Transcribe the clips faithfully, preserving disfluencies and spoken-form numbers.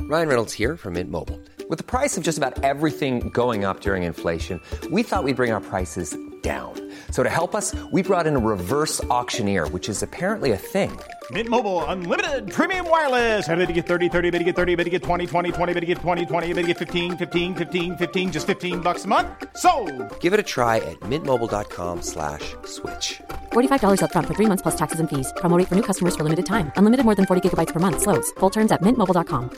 Ryan Reynolds here from Mint Mobile. With the price of just about everything going up during inflation, we thought we'd bring our prices down. So to help us, we brought in a reverse auctioneer, which is apparently a thing. Mint Mobile Unlimited Premium Wireless. How to get thirty, thirty, how to get thirty, how to get twenty, twenty, twenty, how to get twenty, twenty, how to get fifteen, fifteen, fifteen, fifteen, just fifteen bucks a month? Sold! Give it a try at mintmobile.com slash switch. forty-five dollars up front for three months plus taxes and fees. Promo rate for new customers for limited time. Unlimited more than forty gigabytes per month. Slows full terms at mint mobile dot com.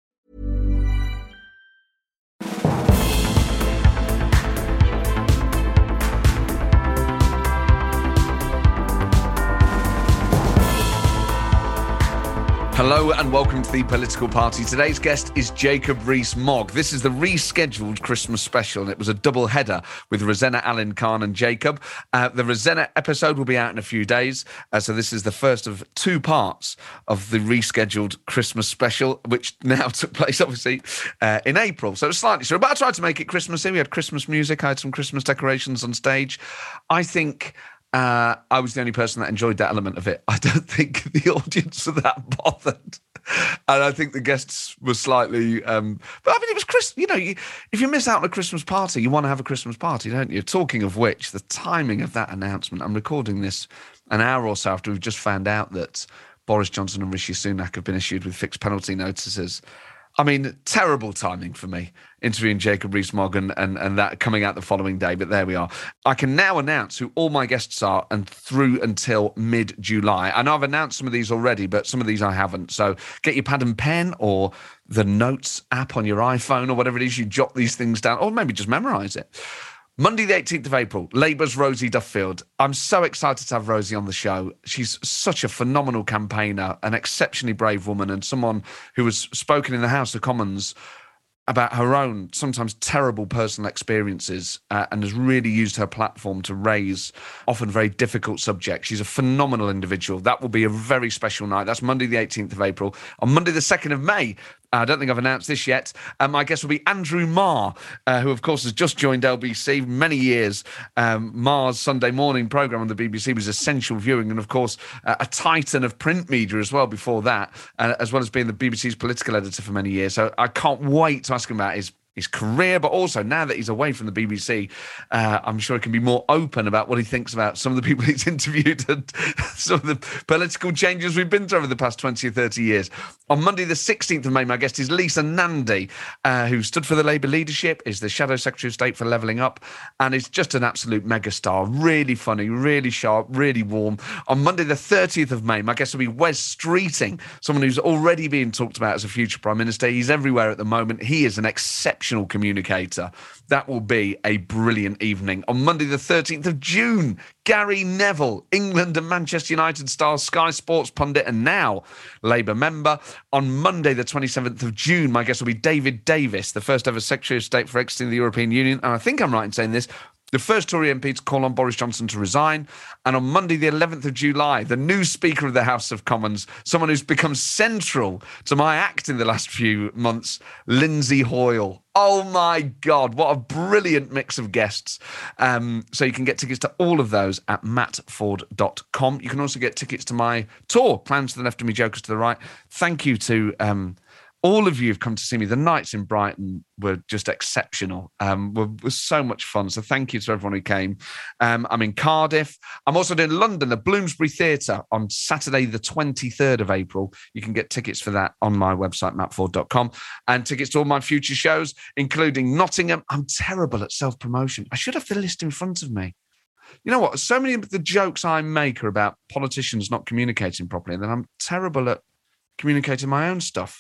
Hello and welcome to The Political Party. Today's guest is Jacob Rees-Mogg. This is the rescheduled Christmas special, and it was a double header with Rosanna Allen Khan and Jacob. Uh, the Rosanna episode will be out in a few days, uh, so this is the first of two parts of the rescheduled Christmas special, which now took place, obviously, uh, in April. So it's slightly so. But I tried to make it Christmassy. We had Christmas music. I had some Christmas decorations on stage. I think... Uh, I was the only person that enjoyed that element of it. I don't think the audience were that bothered. And I think the guests were slightly... Um, but I mean, it was Christmas. You know, you, if you miss out on a Christmas party, you want to have a Christmas party, don't you? Talking of which, the timing of that announcement, I'm recording this an hour or so after we've just found out that Boris Johnson and Rishi Sunak have been issued with fixed penalty notices. I mean, terrible timing for me, interviewing Jacob Rees-Mogg and, and, and that coming out the following day, but there we are. I can now announce who all my guests are and through until mid-July. I know I've announced some of these already, but some of these I haven't. So get your pad and pen or the Notes app on your iPhone or whatever it is, you jot these things down, or maybe just memorise it. Monday the eighteenth of April, Labour's Rosie Duffield. I'm so excited to have Rosie on the show. She's such a phenomenal campaigner, an exceptionally brave woman, and someone who has spoken in the House of Commons about her own, sometimes terrible personal experiences uh, and has really used her platform to raise often very difficult subjects. She's a phenomenal individual. That will be a very special night. That's Monday the eighteenth of April. On Monday the second of May, I don't think I've announced this yet. Um, my guest will be Andrew Marr, uh, who, of course, has just joined L B C many years. Um, Marr's Sunday morning programme on the B B C was essential viewing and, of course, uh, a titan of print media as well before that, uh, as well as being the B B C's political editor for many years. So I can't wait to ask him about his his career, but also now that he's away from the B B C, uh, I'm sure he can be more open about what he thinks about some of the people he's interviewed and some of the political changes we've been through over the past twenty or thirty years. On Monday, the sixteenth of May, my guest is Lisa Nandy, uh, who stood for the Labour leadership, is the Shadow Secretary of State for Levelling Up, and is just an absolute megastar. Really funny, really sharp, really warm. On Monday, the thirtieth of May, my guest will be Wes Streeting, someone who's already being talked about as a future Prime Minister. He's everywhere at the moment. He is an exceptional communicator. That will be a brilliant evening. On Monday, the thirteenth of June, Gary Neville, England and Manchester United star, Sky Sports pundit, and now Labour member. On Monday, the twenty-seventh of June, my guest will be David Davis, the first ever Secretary of State for exiting the European Union. And I think I'm right in saying this, the first Tory M P to call on Boris Johnson to resign. And on Monday, the eleventh of July, the new Speaker of the House of Commons, someone who's become central to my act in the last few months, Lindsay Hoyle. Oh, my God, what a brilliant mix of guests. Um, so you can get tickets to all of those at matt ford dot com. You can also get tickets to my tour, Plans to the Left of Me, Jokers to the Right. Thank you to... Um, all of you have come to see me. The nights in Brighton were just exceptional. Um, were, were so much fun. So thank you to everyone who came. Um, I'm in Cardiff. I'm also doing London, the Bloomsbury Theatre on Saturday, the twenty-third of April. You can get tickets for that on my website, matt ford dot com. And tickets to all my future shows, including Nottingham. I'm terrible at self-promotion. I should have the list in front of me. You know what? So many of the jokes I make are about politicians not communicating properly, and then I'm terrible at communicating my own stuff.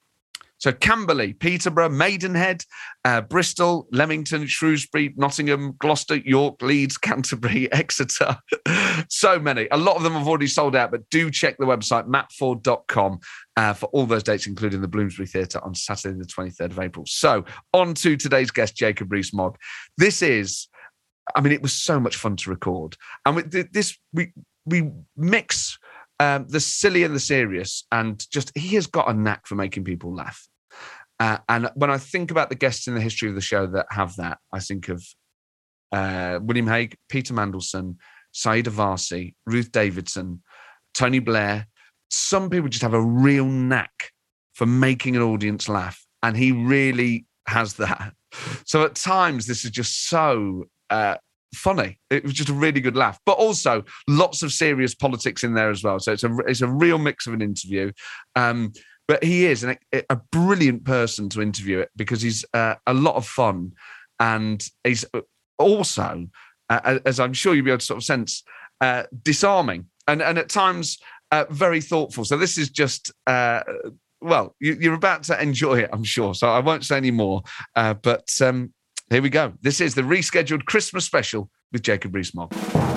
So Camberley, Peterborough, Maidenhead, uh, Bristol, Leamington, Shrewsbury, Nottingham, Gloucester, York, Leeds, Canterbury, Exeter. So many. A lot of them have already sold out, but do check the website, matt ford dot com, uh, for all those dates, including the Bloomsbury Theatre on Saturday, the twenty-third of April. So on to today's guest, Jacob Rees-Mogg. This is, I mean, it was so much fun to record. And with this, we we mix... Um, the silly and the serious, and just he has got a knack for making people laugh. Uh, and when I think about the guests in the history of the show that have that, I think of uh, William Hague, Peter Mandelson, Saida Varsi, Ruth Davidson, Tony Blair. Some people just have a real knack for making an audience laugh. And he really has that. So at times, this is just so uh, funny. It was just a really good laugh. But also lots of serious politics in there as well. So it's a, it's a real mix of an interview. Um, but he is an, a brilliant person to interview it because he's uh, a lot of fun. And he's also, uh, as I'm sure you'll be able to sort of sense, uh, disarming and, and at times uh, very thoughtful. So this is just, uh, well, you, you're about to enjoy it, I'm sure. So I won't say any more. Uh, but um, here we go. This is the rescheduled Christmas special with Jacob Rees-Mogg.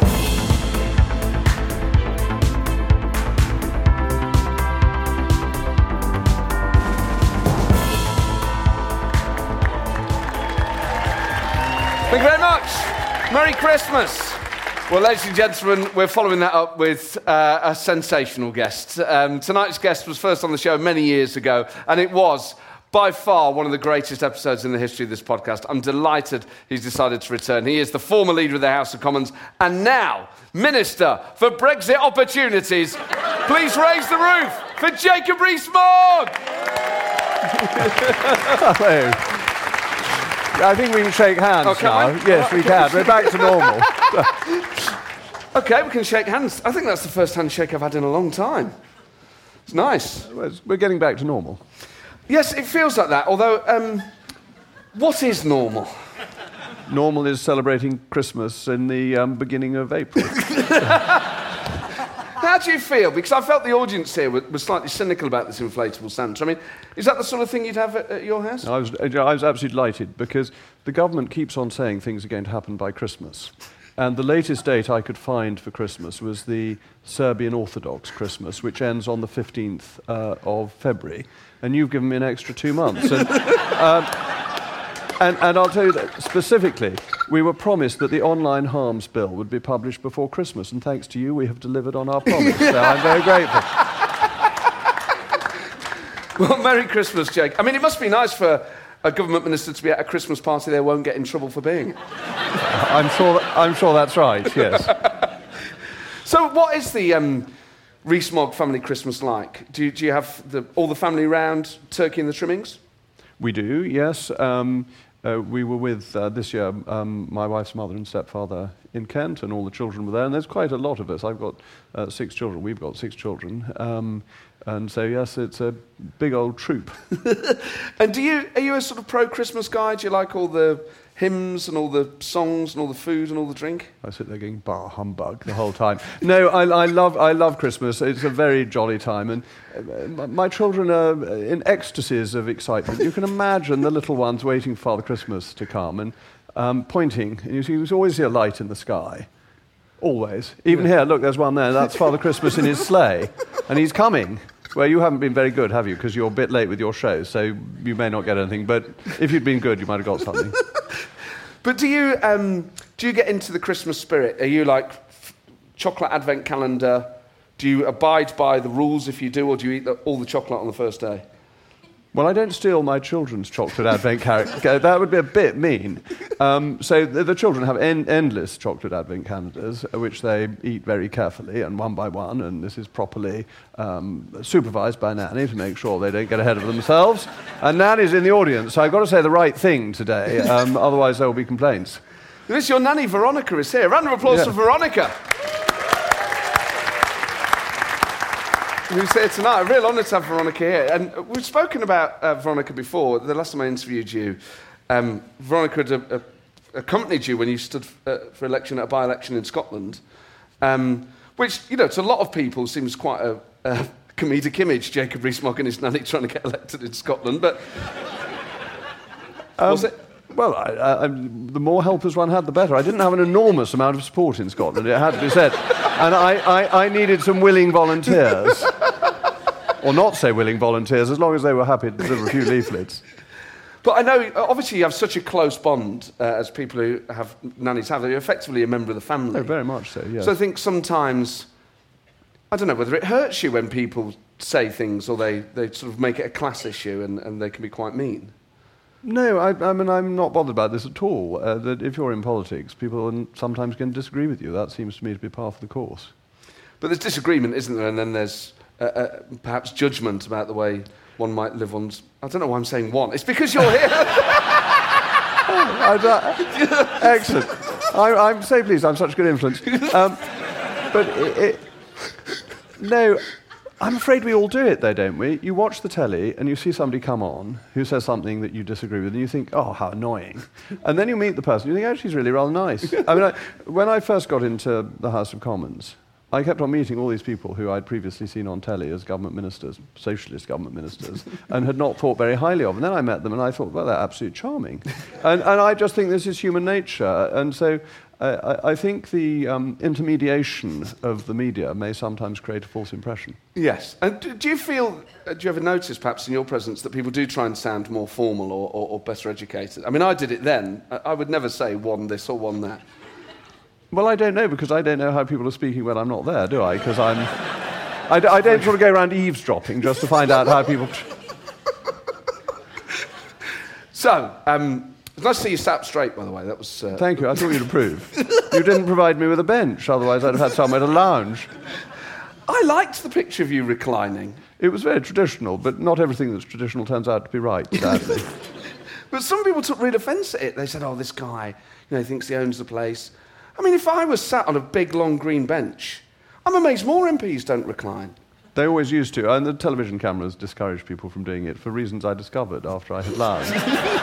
Thank you very much. Merry Christmas. Well, ladies and gentlemen, we're following that up with uh, a sensational guest. Um, tonight's guest was first on the show many years ago, and it was by far one of the greatest episodes in the history of this podcast. I'm delighted he's decided to return. He is the former leader of the House of Commons and now Minister for Brexit Opportunities. Please raise the roof for Jacob Rees-Mogg. Hello. I think we can shake hands oh, can now. we? Yes, we can. We're back to normal. OK, we can shake hands. I think that's the first handshake I've had in a long time. It's nice. We're getting back to normal. Yes, it feels like that, although, um, what is normal? Normal is celebrating Christmas in the um, beginning of April. How do you feel? Because I felt the audience here was, was slightly cynical about this inflatable Santa. I mean, is that the sort of thing you'd have at, at your house? I was, I was absolutely delighted because the government keeps on saying things are going to happen by Christmas. And the latest date I could find for Christmas was the Serbian Orthodox Christmas, which ends on the fifteenth uh, of February. And you've given me an extra two months. And, um, and, and I'll tell you that specifically, we were promised that the online harms bill would be published before Christmas, and thanks to you, we have delivered on our promise. So I'm very grateful. Well, Merry Christmas, Jake. I mean, it must be nice for a government minister to be at a Christmas party they won't get in trouble for being. I'm sure, that, I'm sure that's right, yes. So what is the um, Rees-Mogg family Christmas like? Do you, do you have the, all the family round, turkey and the trimmings? We do, yes. Um, Uh, we were with, uh, this year, um, my wife's mother and stepfather in Kent, and all the children were there, and there's quite a lot of us. I've got uh, six children. We've got six children. Um, and so, yes, it's a big old troop. And do you, are you a sort of pro-Christmas guy? Do you like all the hymns and all the songs and all the food and all the drink? I sit there going, bah, humbug, the whole time. No, I, I love I love Christmas. It's a very jolly time, and uh, my children are in ecstasies of excitement. You can imagine the little ones waiting for Father Christmas to come and um, pointing. And you see, there's always a light in the sky. Always. Even yeah. Here, look, there's one there. That's Father Christmas in his sleigh, and he's coming. Well, you haven't been very good, have you? Because you're a bit late with your show, so you may not get anything. But if you'd been good, you might have got something. But do you um, do you get into the Christmas spirit? Are you like f- chocolate advent calendar? Do you abide by the rules if you do, or do you eat the, all the chocolate on the first day? Well, I don't steal my children's chocolate advent calendar. That would be a bit mean. Um, so the, the children have en- endless chocolate advent calendars, which they eat very carefully and one by one, and this is properly um, supervised by Nanny to make sure they don't get ahead of themselves. And Nanny's in the audience, so I've got to say the right thing today, um, otherwise there will be complaints. This, your nanny, Veronica, is here. Round of applause yeah. for Veronica. Who's here tonight. A real honour to have Veronica here. And we've spoken about uh, Veronica before. The last time I interviewed you, um, Veronica had uh, uh, accompanied you when you stood uh, for election at a by-election in Scotland, um, which, you know, to a lot of people seems quite a, a comedic image, Jacob Rees-Mogg and his nanny trying to get elected in Scotland, but um, was it? Well, I, I, the more helpers one had, the better. I didn't have an enormous amount of support in Scotland, it had to be said. And I, I, I needed some willing volunteers. Or not so willing volunteers, as long as they were happy to deliver a few leaflets. But I know, obviously, you have such a close bond uh, as people who have nannies have. You're effectively a member of the family. Oh, very much so, yes. So I think sometimes, I don't know whether it hurts you when people say things or they, they sort of make it a class issue and, and they can be quite mean. No, I, I mean, I'm not bothered about this at all. Uh, that if you're in politics, people sometimes can disagree with you. That seems to me to be part of the course. But there's disagreement, isn't there? And then there's uh, uh, perhaps judgment about the way one might live on... I don't know why I'm saying one. It's because you're here. I, I, excellent. I, I'm so pleased I'm such good influence. Um, but it, it, no, I'm afraid we all do it, though, don't we? You watch the telly and you see somebody come on who says something that you disagree with, and you think, oh, how annoying. And then you meet the person, you think, oh, she's really rather nice. I mean, I, when I first got into the House of Commons, I kept on meeting all these people who I'd previously seen on telly as government ministers, socialist government ministers, and had not thought very highly of. And then I met them and I thought, well, they're absolutely charming. and, and I just think this is human nature. And so uh, I, I think the um, intermediation of the media may sometimes create a false impression. Yes. And do, do you feel, uh, do you ever notice perhaps in your presence that people do try and sound more formal or, or, or better educated? I mean, I did it then. I, I would never say one this or one that. Well, I don't know, because I don't know how people are speaking when I'm not there, do I? Because I'm... I, d- I don't sort of go around eavesdropping just to find out how people... So, um, it's nice to see you sat up straight, by the way. That was... Uh... Thank you. I thought you'd approve. You didn't provide me with a bench, otherwise I'd have had somewhere to lounge. I liked the picture of you reclining. It was very traditional, but not everything that's traditional turns out to be right, sadly. But some people took real offence at it. They said, oh, this guy, you know, he thinks he owns the place. I mean, if I was sat on a big, long green bench, I'm amazed more M Ps don't recline. They always used to, and the television cameras discouraged people from doing it for reasons I discovered after I had lounged.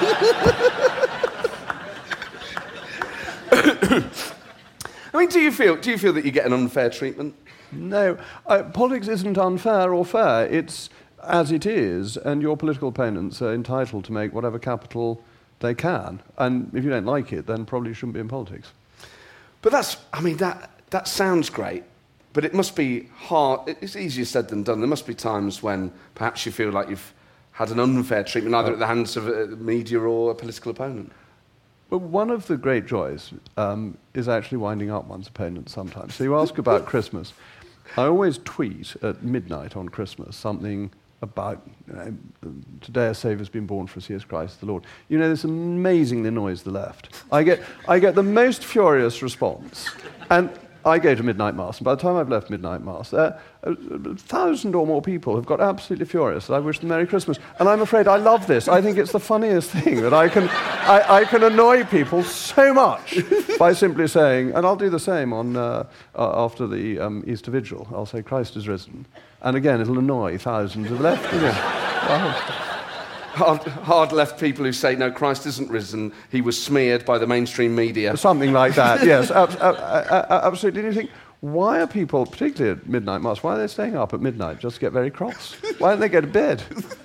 I mean, do you feel do you feel that you get an unfair treatment? No. Uh, politics isn't unfair or fair. It's as it is, and your political opponents are entitled to make whatever capital they can. And if you don't like it, then probably you shouldn't be in politics. But that's, I mean, that that sounds great, but it must be hard. It's easier said than done. There must be times when perhaps you feel like you've had an unfair treatment, either at the hands of a media or a political opponent. Well, one of the great joys um, is actually winding up one's opponent sometimes. So you ask about Christmas. I always tweet at midnight on Christmas something about, you know, today a Saviour's been born for us, he is Christ the Lord. You know, this amazingly annoys the left. I get, I get the most furious response. And I go to midnight mass, and by the time I've left midnight mass, uh, a, a thousand or more people have got absolutely furious that I wish them Merry Christmas. And I'm afraid I love this. I think it's the funniest thing, that I can, I, I can annoy people so much by simply saying, and I'll do the same on uh, uh, after the um, Easter Vigil. I'll say, Christ is risen. And again, it'll annoy thousands of left. Wow. Hard, hard left people who say, no, Christ isn't risen, he was smeared by the mainstream media. Something like that, yes, ab- ab- ab- absolutely. And you think, why are people, particularly at midnight mass, why are they staying up at midnight just to get very cross? Why don't they go to bed?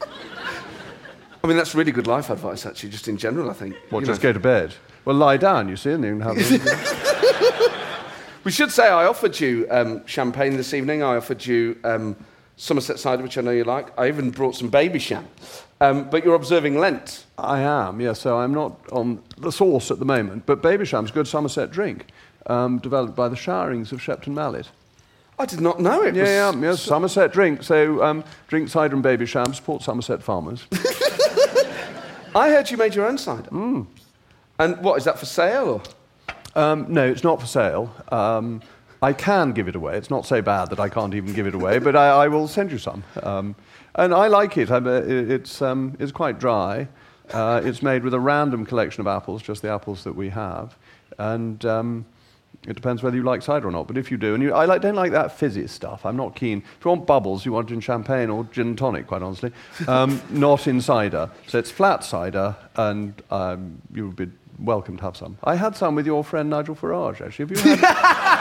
I mean, that's really good life advice, actually, just in general, I think. What, you just know. go to bed? Well, lie down, you see, and then have a... We should say I offered you um, champagne this evening. I offered you um, Somerset cider, which I know you like. I even brought some baby sham. Um, but you're observing Lent. I am, yes, so I'm not on the sauce at the moment, but baby sham's a good Somerset drink, um, developed by the Showerings of Shepton Mallet. I did not know it. Yeah, was... yeah, yes, Somerset drink. So um, drink cider and baby sham, support Somerset farmers. I heard you made your own cider. Mm. And what, is that for sale, or...? Um, no, it's not for sale. Um, I can give it away. It's not so bad that I can't even give it away, but I, I will send you some. Um, and I like it. I'm, uh, it's, um, it's quite dry. Uh, it's made with a random collection of apples, just the apples that we have. And um, it depends whether you like cider or not. But if you do, and you, I like, don't like that fizzy stuff. I'm not keen. If you want bubbles, you want it in champagne or gin and tonic, quite honestly. Um, not in cider. So it's flat cider, and um, you would be welcome to have some. I had some with your friend Nigel Farage, actually. Have you had...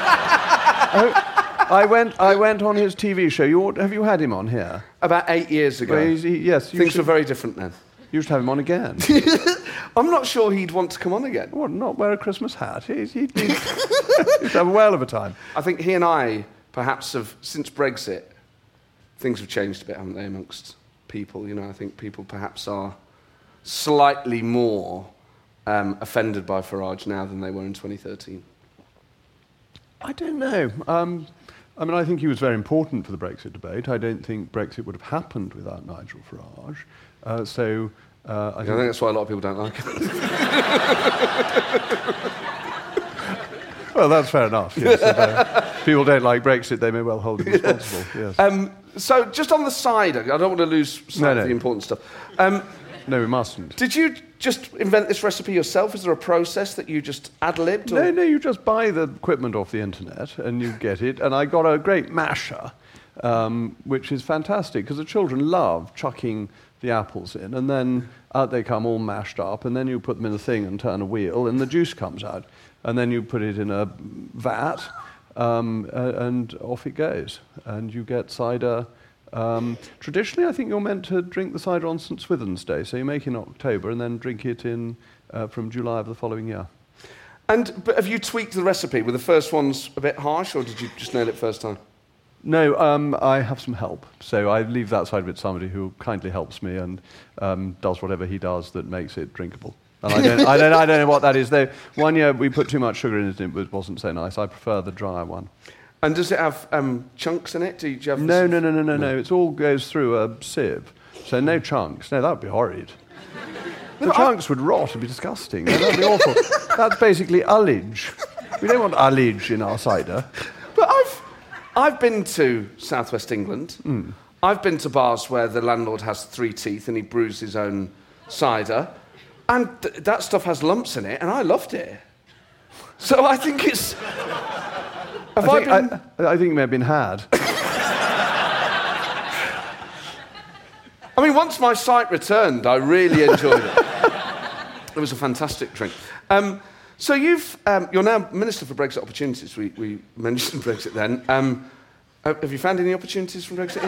I, I went I went on his T V show. You, have you had him on here? About eight years ago. Well, he's, he, yes. Things should, were very different then. You should have him on again. I'm not sure he'd want to come on again. What, not wear a Christmas hat? He's, he'd, he'd, he'd have a whale of a time. I think he and I, perhaps, have, since Brexit, things have changed a bit, haven't they, amongst people? You know, I think people perhaps are slightly more um, offended by Farage now than they were in twenty thirteen. I don't know. Um, I mean, I think he was very important for the Brexit debate. I don't think Brexit would have happened without Nigel Farage. Uh, so uh, I, I think think that's why a lot of people don't like him. Well, that's fair enough. Yes. If uh, people don't like Brexit, they may well hold him responsible. Yes. Um, so, just on the cider, I don't want to lose sight No, of no. the important stuff. Um, No, we mustn't. did you just invent this recipe yourself? Is there a process that you just ad-libbed? Or? No, no, you just buy the equipment off the internet and you get it. And I got a great masher, um, which is fantastic because the children love chucking the apples in, and then out they come all mashed up, and then you put them in a thing and turn a wheel, and the juice comes out. And then you put it in a vat, um, uh, and off it goes. And you get cider. Um, traditionally, I think you're meant to drink the cider on Saint Swithin's Day, so you make it in October and then drink it in uh, from July of the following year. And but have you tweaked the recipe? Were the first ones a bit harsh, or did you just nail it first time? No, um, I have some help, so I leave that side of it to somebody who kindly helps me and um, does whatever he does that makes it drinkable. And I don't, I don't, I don't know what that is. Though one year we put too much sugar in it, and it wasn't so nice. I prefer the drier one. And does it have um, chunks in it? Do you, do you have No, this- no, no, no, no, no. It all goes through a sieve, so no chunks. No, that would be horrid. The No, I- chunks would rot. It'd be disgusting. No, that'd be awful. That's basically ullage. We don't want ullage in our cider. But I've, I've been to southwest England. Mm. I've been to bars where the landlord has three teeth and he brews his own cider, and th- that stuff has lumps in it, and I loved it. So I think it's. Have I, I think, been? I, I think it may have been had. I mean, once my sight returned, I really enjoyed it. It was a fantastic drink. Um, so you've, um, you're now Minister for Brexit Opportunities. We, we mentioned Brexit then. Um, have you found any opportunities from Brexit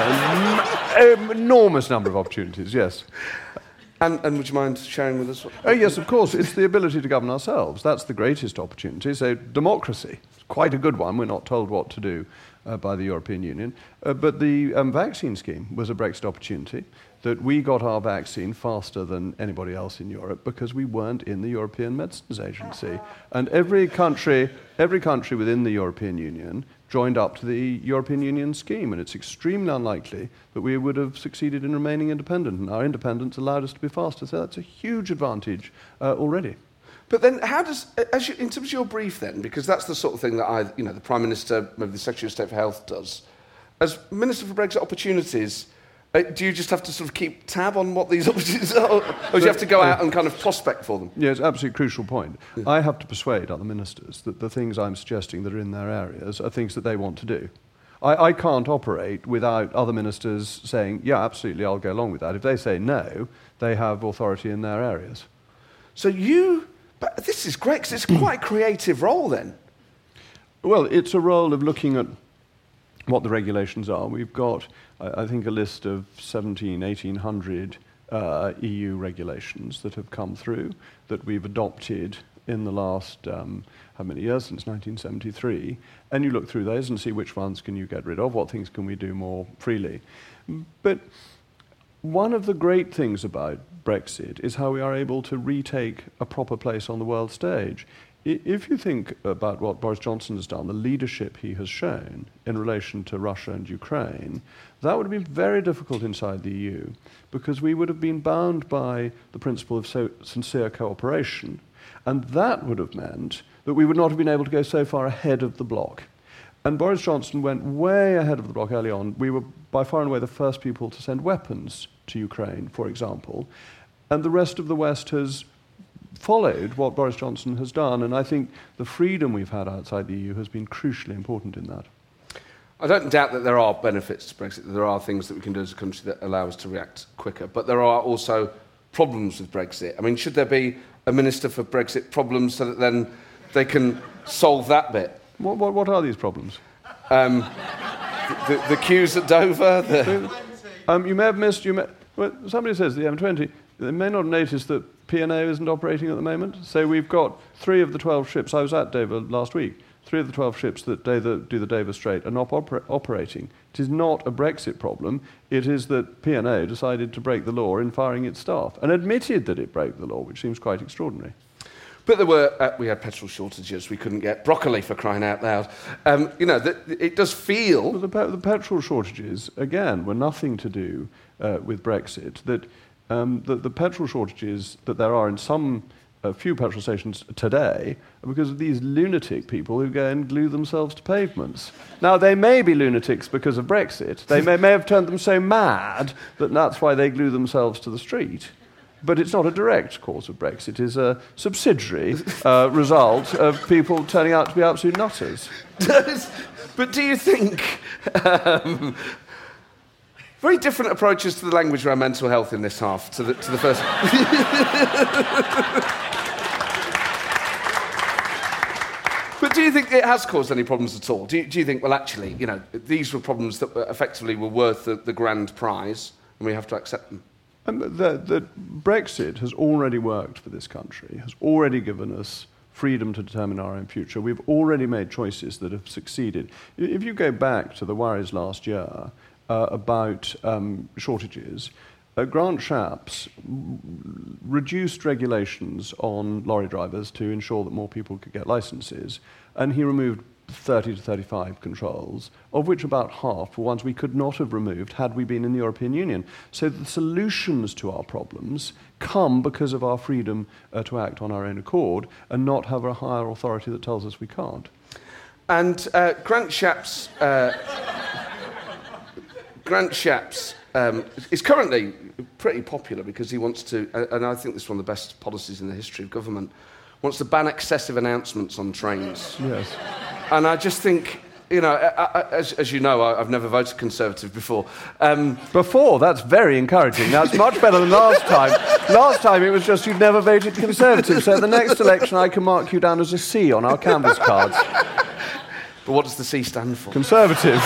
yet? Um, enormous number of opportunities, yes. And, and would you mind sharing with us? What, Oh, yes, of course. It's the ability to govern ourselves. That's the greatest opportunity. So democracy, quite a good one. We're not told what to do uh, by the European Union. Uh, but the um, vaccine scheme was a Brexit opportunity, that we got our vaccine faster than anybody else in Europe because we weren't in the European Medicines Agency. And every country, every country within the European Union joined up to the European Union scheme, and it's extremely unlikely that we would have succeeded in remaining independent, and our independence allowed us to be faster. So that's a huge advantage uh, already. But then, how does, as you, in terms of your brief, then, because that's the sort of thing that I, you know, the Prime Minister, maybe the Secretary of State for Health does. As Minister for Brexit Opportunities, uh, do you just have to sort of keep tab on what these opportunities are, or do you have to go out and kind of prospect for them? Yeah, it's an absolutely crucial point. I have to persuade other ministers that the things I'm suggesting that are in their areas are things that they want to do. I, I can't operate without other ministers saying, yeah, absolutely, I'll go along with that. If they say no, they have authority in their areas. So you, but this is great, because it's quite a creative role then. Well, it's a role of looking at what the regulations are. We've got, I I think, a list of seventeen, eighteen hundred uh, E U regulations that have come through that we've adopted in the last, um, how many years, since nineteen seventy-three, and you look through those and see which ones can you get rid of, what things can we do more freely. But one of the great things about Brexit is how we are able to retake a proper place on the world stage. I- If you think about what Boris Johnson has done, the leadership he has shown in relation to Russia and Ukraine, that would have been very difficult inside the E U, because we would have been bound by the principle of so sincere cooperation, and that would have meant that we would not have been able to go so far ahead of the bloc. And Boris Johnson went way ahead of the bloc early on. We were by far and away the first people to send weapons to Ukraine, for example, and the rest of the West has followed what Boris Johnson has done, and I think the freedom we've had outside the E U has been crucially important in that. I don't doubt that there are benefits to Brexit, that there are things that we can do as a country that allow us to react quicker, but there are also problems with Brexit. I mean, should there be a Minister for Brexit problems so that then they can solve that bit? What, what, what are these problems? Um, the, the, the queues at Dover, the... Um, you may have missed, you may, well, somebody says the M twenty, they may not notice that P and O isn't operating at the moment. So we've got three of the twelve ships, I was at Dover last week, three of the twelve ships that do the, do the Dover Strait are not opera- operating. It is not a Brexit problem, it is that P and O decided to break the law in firing its staff, and admitted that it broke the law, which seems quite extraordinary. But there were, uh, we had petrol shortages, we couldn't get broccoli for crying out loud. Um, you know, the, it does feel... Well, the, pe- the petrol shortages, again, were nothing to do uh, with Brexit. That um, the, the petrol shortages that there are in some a few petrol stations today are because of these lunatic people who go and glue themselves to pavements. Now, they may be lunatics because of Brexit. They may, may have turned them so mad that that's why they glue themselves to the street. But it's not a direct cause of Brexit. It is a subsidiary uh, result of people turning out to be absolute nutters. But do you think... Um, very different approaches to the language around mental health in this half to the, to the first... But do you think it has caused any problems at all? Do you, do you think, well, actually, you know, these were problems that effectively were worth the, the grand prize, and we have to accept them? Um, the, the Brexit has already worked for this country, has already given us freedom to determine our own future. We've already made choices that have succeeded. If you go back to the worries last year uh, about um, shortages, uh, Grant Shapps reduced regulations on lorry drivers to ensure that more people could get licenses, and he removed thirty to thirty-five controls, of which about half were ones we could not have removed had we been in the European Union. So the solutions to our problems come because of our freedom uh, to act on our own accord and not have a higher authority that tells us we can't. And uh, Grant Shapps, uh, Grant Shapps um, is currently pretty popular because he wants to, uh, and I think this is one of the best policies in the history of government, wants to ban excessive announcements on trains. Yes. And I just think, you know, I, I, as, as you know, I, I've never voted Conservative before. Um, before? That's very encouraging. That's much better than last time. Last time it was just you'd never voted Conservative, so at the next election I can mark you down as a C on our canvas cards. But what does the C stand for? Conservative.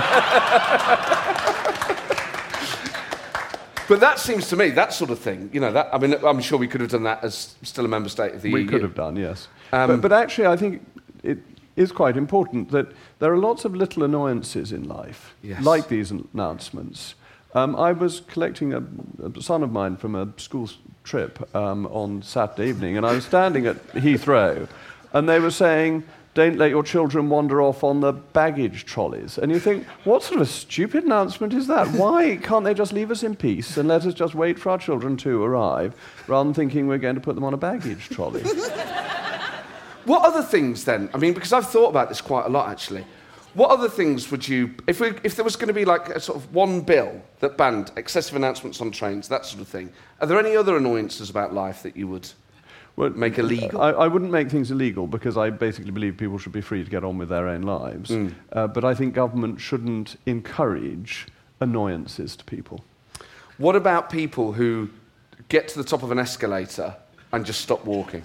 But that seems to me, that sort of thing, you know, that, I mean, I'm sure we could have done that as still a member state of the we E U. We could have done, yes. Um, but, but actually I think it is quite important that there are lots of little annoyances in life, yes. like these announcements. Um, I was collecting a, a son of mine from a school trip um, on Saturday evening, and I was standing at Heathrow, and they were saying, don't let your children wander off on the baggage trolleys. And you think, what sort of a stupid announcement is that? Why can't they just leave us in peace and let us just wait for our children to arrive, rather than thinking we're going to put them on a baggage trolley? What other things then? I mean, because I've thought about this quite a lot, actually. What other things would you... If, we, if there was going to be like a sort of one bill that banned excessive announcements on trains, that sort of thing, are there any other annoyances about life that you would... Well, make illegal? I, I wouldn't make things illegal because I basically believe people should be free to get on with their own lives. Mm. Uh, but I think government shouldn't encourage annoyances to people. What about people who get to the top of an escalator and just stop walking?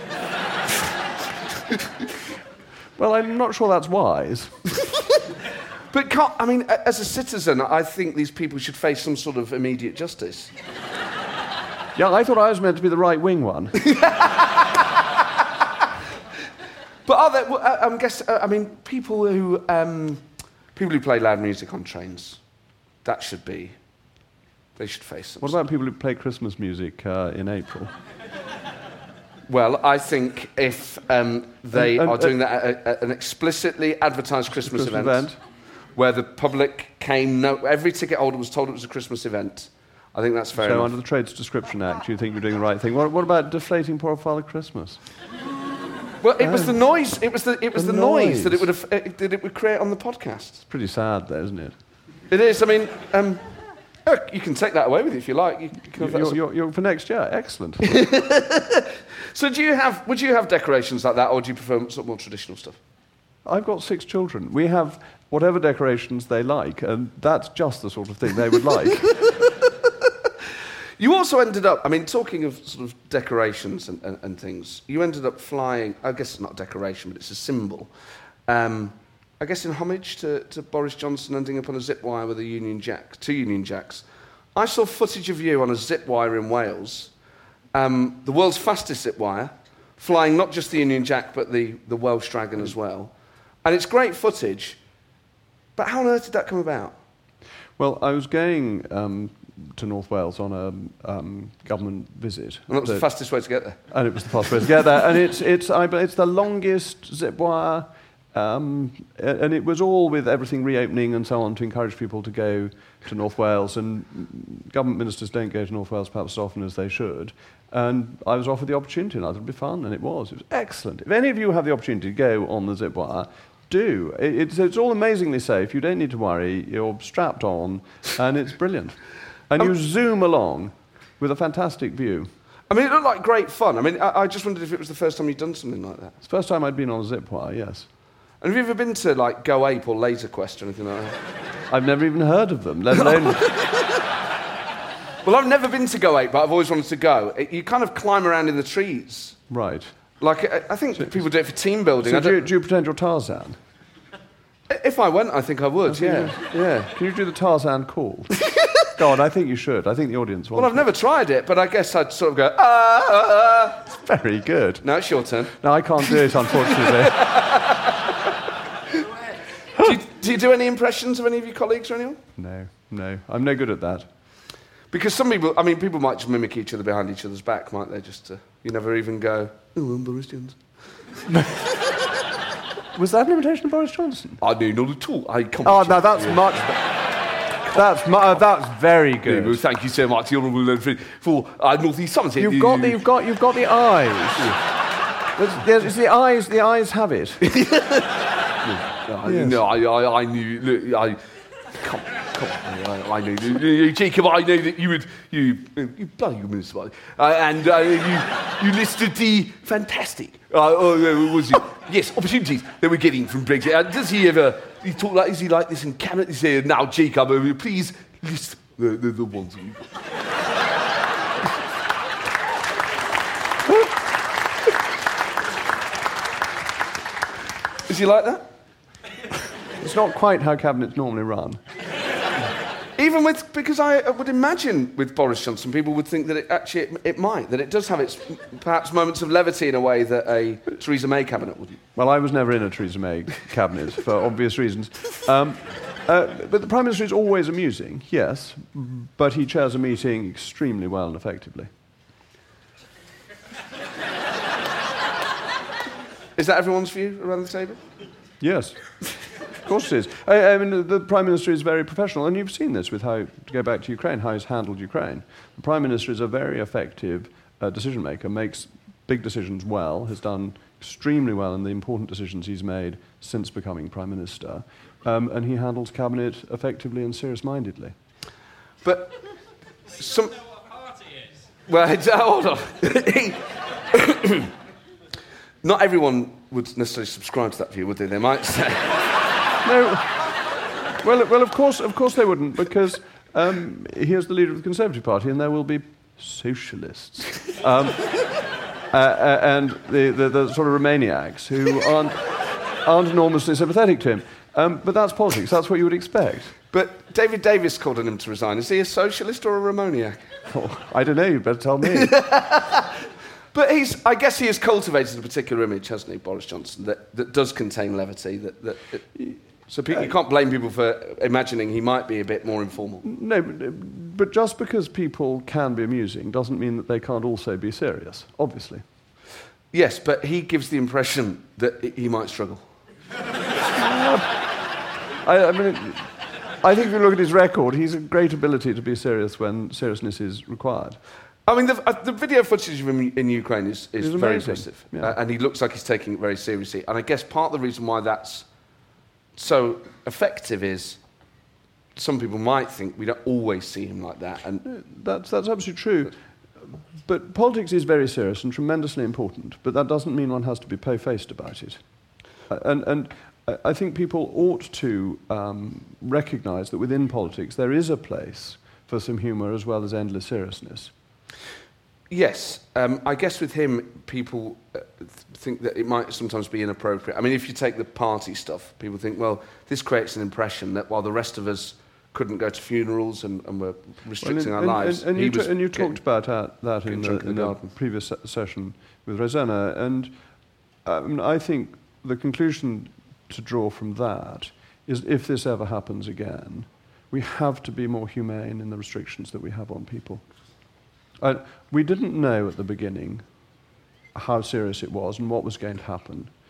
Well, I'm not sure that's wise. But can't, I mean, as a citizen, I think these people should face some sort of immediate justice. Yeah, I thought I was meant to be the right-wing one. But are there, well, I'm guess, I mean, people who, um, people who play loud music on trains, that should be, they should face some. What about people who play Christmas music uh, in April? Well, I think if um, they and, and, are doing that at, at an explicitly advertised Christmas, Christmas event, event, where the public came, no, every ticket holder was told it was a Christmas event, I think that's fair so enough. under the Trades Description Act, you think you're doing the right thing. What, what about deflating Poor Father Christmas? Well, it oh. was the noise. It was the it was the, the noise. noise that it would have, uh, that it would create on the podcast. It's pretty sad, though, isn't it? It is. I mean, um, look, you can take that away with you if you like. You can you're, you're, you're for next year. Excellent. So, do you have? Would you have decorations like that, or do you prefer sort of more traditional stuff? I've got six children. We have whatever decorations they like, and that's just the sort of thing they would like. You also ended up, I mean, talking of sort of decorations and, and, and things, you ended up flying, I guess it's not a decoration, but it's a symbol, um, I guess in homage to, to Boris Johnson ending up on a zip wire with a Union Jack, two Union Jacks. I saw footage of you on a zip wire in Wales, um, the world's fastest zip wire, flying not just the Union Jack, but the, the Welsh Dragon as well. And it's great footage, but how on earth did that come about? Well, I was going... Um, to North Wales on a um, government visit. And that was that, the fastest way to get there. And it was the fastest way to get there. And it's, it's, I, it's the longest zip wire Um, a- and it was all with everything reopening and so on to encourage people to go to North Wales, and government ministers don't go to North Wales perhaps as often as they should. And I was offered the opportunity, and I thought it'd be fun, and it was. It was excellent. If any of you have the opportunity to go on the zip wire, do. It, it's, it's all amazingly safe. You don't need to worry. You're strapped on, and it's brilliant. And you zoom along with a fantastic view. I mean, it looked like great fun. I mean, I, I just wondered if it was the first time you'd done something like that. It's the first time I'd been on a zip wire, yes. And have you ever been to, like, Go Ape or Laser Quest or anything like that? I've never even heard of them, let alone... Well, I've never been to Go Ape, but I've always wanted to go. It, you kind of climb around in the trees. Right. Like, I, I think people do it for team building. So I do you, don't- do you pretend you're Tarzan? If I went, I think I would, yeah. yeah. Can you do the Tarzan call? Go on, I think you should. I think the audience wants Well, I've it. never tried it, but I guess I'd sort of go, ah, ah, ah. Very good. No, it's your turn. No, I can't do it, unfortunately. do, you, do you do any impressions of any of your colleagues or anyone? No, no. I'm no good at that. Because some people, I mean, people might just mimic each other behind each other's back, might they? Just to, you never even go, oh, I'm Boris Johnson. Was that an imitation of Boris Johnson? I know not at all. I come Oh, no, that's much... That's mu- uh, that's very good. Well, thank you so much, Honourable Lenford, for uh, North East Somerset. You've got the, you've got you've got the eyes. There's, there's, it's the eyes. The eyes have it. No, Yes. no I, I, I knew. Look, I come, come on, I, I knew, Jacob. I know that you would, you, you bloody good minister, uh, and uh, you, you listed the fantastic. Uh, oh, was it? Yes, opportunities that we're getting from Brexit. Uh, does he ever? He talk like? Is he like this in cabinet? He say, now, Jacob, uh, please list the the, the ones. We've got. Is he like that? It's not quite how cabinets normally run. Even with, because I would imagine with Boris Johnson, people would think that it actually, it, it might, that it does have its perhaps moments of levity in a way that a Theresa May cabinet wouldn't. Well, I was never in a Theresa May cabinet for obvious reasons. Um, uh, but the Prime Minister is always amusing, yes, but he chairs a meeting extremely well and effectively. Is that everyone's view around the table? Yes. Of course it is. I, I mean, the, the Prime Minister is very professional, and you've seen this with how, to go back to Ukraine, how he's handled Ukraine. The Prime Minister is a very effective uh, decision maker, makes big decisions well, has done extremely well in the important decisions he's made since becoming Prime Minister, um, and he handles Cabinet effectively and serious-mindedly. But some... Well, it's, uh, hold on. Not everyone would necessarily subscribe to that view, would they? They might say... No. Well, well, of course, of course they wouldn't, because um, he is the leader of the Conservative Party, and there will be socialists, um, uh, uh, and the, the, the sort of Romaniacs who aren't aren't enormously sympathetic to him. Um, but that's politics. That's what you would expect. But David Davis called on him to resign. Is he a socialist or a Romaniac? Oh, I don't know. You'd better tell me. But he's, I guess he has cultivated a particular image, hasn't he, Boris Johnson, that, that does contain levity. That, that, it, so people, you can't blame people for imagining he might be a bit more informal. No, but, but just because people can be amusing doesn't mean that they can't also be serious, obviously. Yes, but he gives the impression that he might struggle. I, I mean, I think if you look at his record, he's a great ability to be serious when seriousness is required. I mean, the, uh, the video footage of him in Ukraine is, is It's very amazing. impressive. Yeah. Uh, and he looks like he's taking it very seriously. And I guess part of the reason why that's so effective is some people might think we don't always see him like that. And That's, that's absolutely true. But politics is very serious and tremendously important, but that doesn't mean one has to be po-faced about it. Uh, And, and I- I think people ought to um, recognise that within politics there is a place for some humour as well as endless seriousness. yes, um, I guess with him, people uh, th- think that it might sometimes be inappropriate. I mean, if you take the party stuff, people think, well, this creates an impression that while the rest of us couldn't go to funerals and, and were restricting Well, and- our and- lives, And, and, he you, was ta- and you getting- talked about uh, that getting in the, drunk in in the the garden. previous se- session with Rosanna, and um, I think the conclusion to draw from that is if this ever happens again, we have to be more humane in the restrictions that we have on people. Uh, we didn't know at the beginning how serious it was and what was going to happen,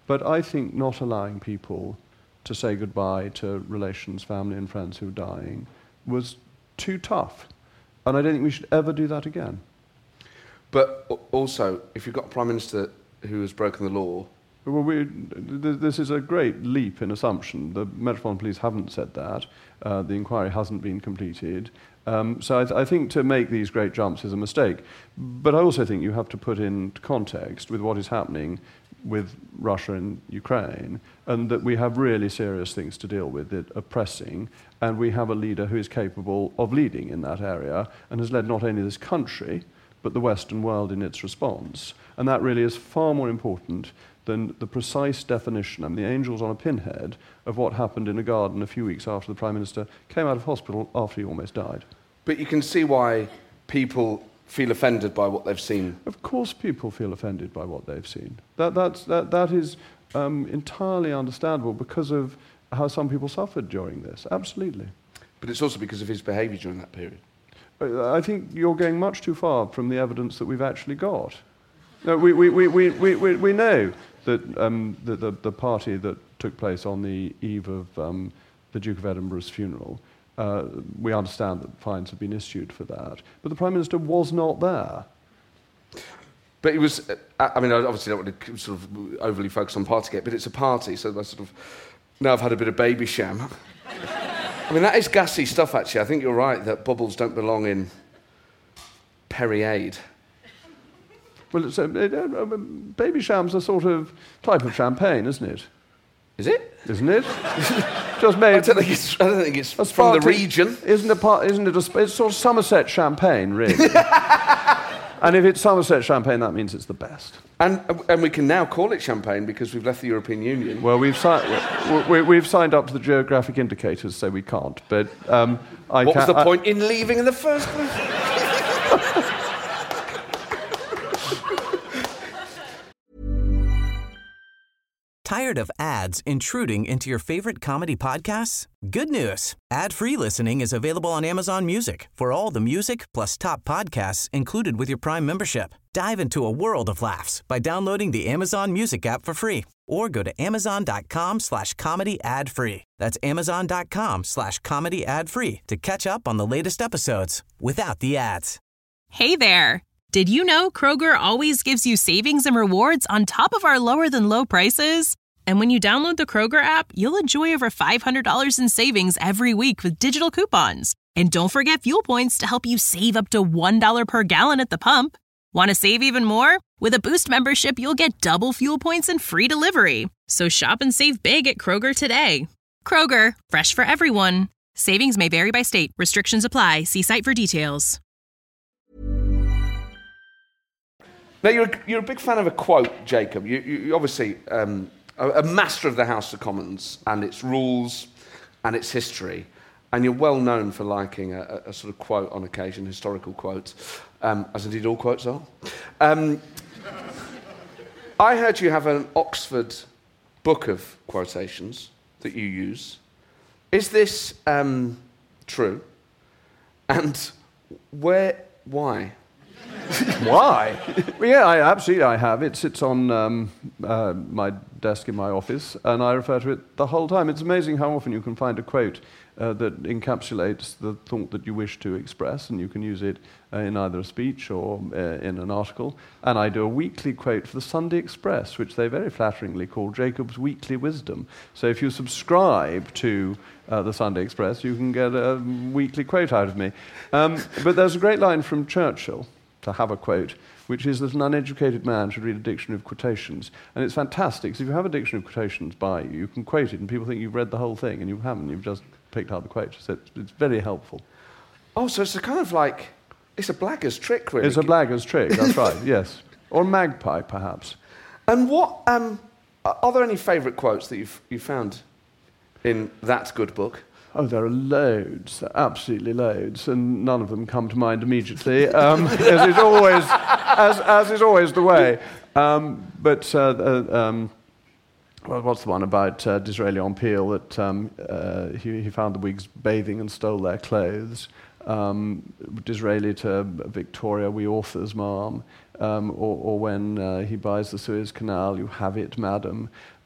But I think not allowing people to say goodbye to relations, family and friends who are dying was too tough. And I don't think we should ever do that again. But also, if you've got a Prime Minister who has broken the law... Well, we, th- this is a great leap in assumption. The Metropolitan Police haven't said that. Uh, the inquiry hasn't been completed. Um, so I, th- I think to make these great jumps is a mistake. But I also think you have to put in context with what is happening with Russia and Ukraine, and that we have really serious things to deal with that are pressing, and we have a leader who is capable of leading in that area and has led not only this country, but the Western world in its response. And that really is far more important than the precise definition, I mean, the angels on a pinhead, of what happened in a garden a few weeks after the Prime Minister came out of hospital after he almost died. But you can see why people feel offended by what they've seen. Of course people feel offended by what they've seen. That, that's, that, that is um, entirely understandable because of how some people suffered during this, absolutely. But it's also because of his behaviour during that period. I think you're going much too far from the evidence that we've actually got. No, we, we, we, we, we, we, we know that um, the, the, the party that took place on the eve of um, the Duke of Edinburgh's funeral, uh, we understand that fines have been issued for that. But the Prime Minister was not there. But it was, uh, I mean, I obviously don't want to sort of overly focus on Partygate, but it's a party, so I sort of, now I've had a bit of baby sham. I mean, that is gassy stuff, actually. I think you're right that bubbles don't belong in Perriade. Well, it's a, it, uh, baby sham's a sort of type of champagne, isn't it? Is it? Isn't it? Just made. I don't think it's, I don't think it's from Spartan, the region. Isn't it? Part, isn't it? A, it's sort of Somerset champagne, really. And if it's Somerset champagne, that means it's the best. And and we can now call it champagne because we've left the European Union. Well, we've signed we, we've signed up to the geographic indicators, so we can't. But um, I what was the I, point in leaving in the first place? Tired of ads intruding into your favorite comedy podcasts? Good news. Ad-free listening is available on Amazon Music for all the music plus top podcasts included with your Prime membership. Dive into a world of laughs by downloading the Amazon Music app for free or go to amazon.com slash comedy ad free. That's amazon.com slash comedy ad free to catch up on the latest episodes without the ads. Hey there. Did you know Kroger always gives you savings and rewards on top of our lower than low prices? And when you download the Kroger app, you'll enjoy over five hundred dollars in savings every week with digital coupons. And don't forget fuel points to help you save up to one dollar per gallon at the pump. Want to save even more? With a Boost membership, you'll get double fuel points and free delivery. So shop and save big at Kroger today. Kroger, fresh for everyone. Savings may vary by state. Restrictions apply. See site for details. Now, you're a, you're a big fan of a quote, Jacob. You, you, you're obviously um, a, a master of the House of Commons and its rules and its history. And you're well known for liking a, a, a sort of quote on occasion, historical quotes, um, as indeed all quotes are. Um, I heard you have an Oxford book of quotations that you use. Is this um, true? And where, why? Why? Well, yeah, I, absolutely I have. It sits on um, uh, my desk in my office, and I refer to it the whole time. It's amazing how often you can find a quote uh, that encapsulates the thought that you wish to express, and you can use it uh, in either a speech or uh, in an article. And I do a weekly quote for the Sunday Express, which they very flatteringly call Jacob's Weekly Wisdom. So if you subscribe to uh, the Sunday Express, you can get a weekly quote out of me. Um, but there's a great line from Churchill, to have a quote, which is that an uneducated man should read a dictionary of quotations. And it's fantastic, because if you have a dictionary of quotations by you, you can quote it, and people think you've read the whole thing, and you haven't. You've just picked out the quote. So it's, it's very helpful. Oh, so it's a kind of like, it's a blagger's trick, really. It's a blagger's trick, that's right, yes. Or a magpie, perhaps. And what, um, are there any favourite quotes that you've you found in that good book? Oh, there are loads, absolutely loads, and none of them come to mind immediately, um, as is always, as, as is always the way. Um, but uh, uh, um, well, what's the one about uh, Disraeli on Peel that um, uh, he, he found the Whigs bathing and stole their clothes? Um, Disraeli to Victoria, we authors, ma'am, um, or, or when uh, he buys the Suez Canal, you have it, madam.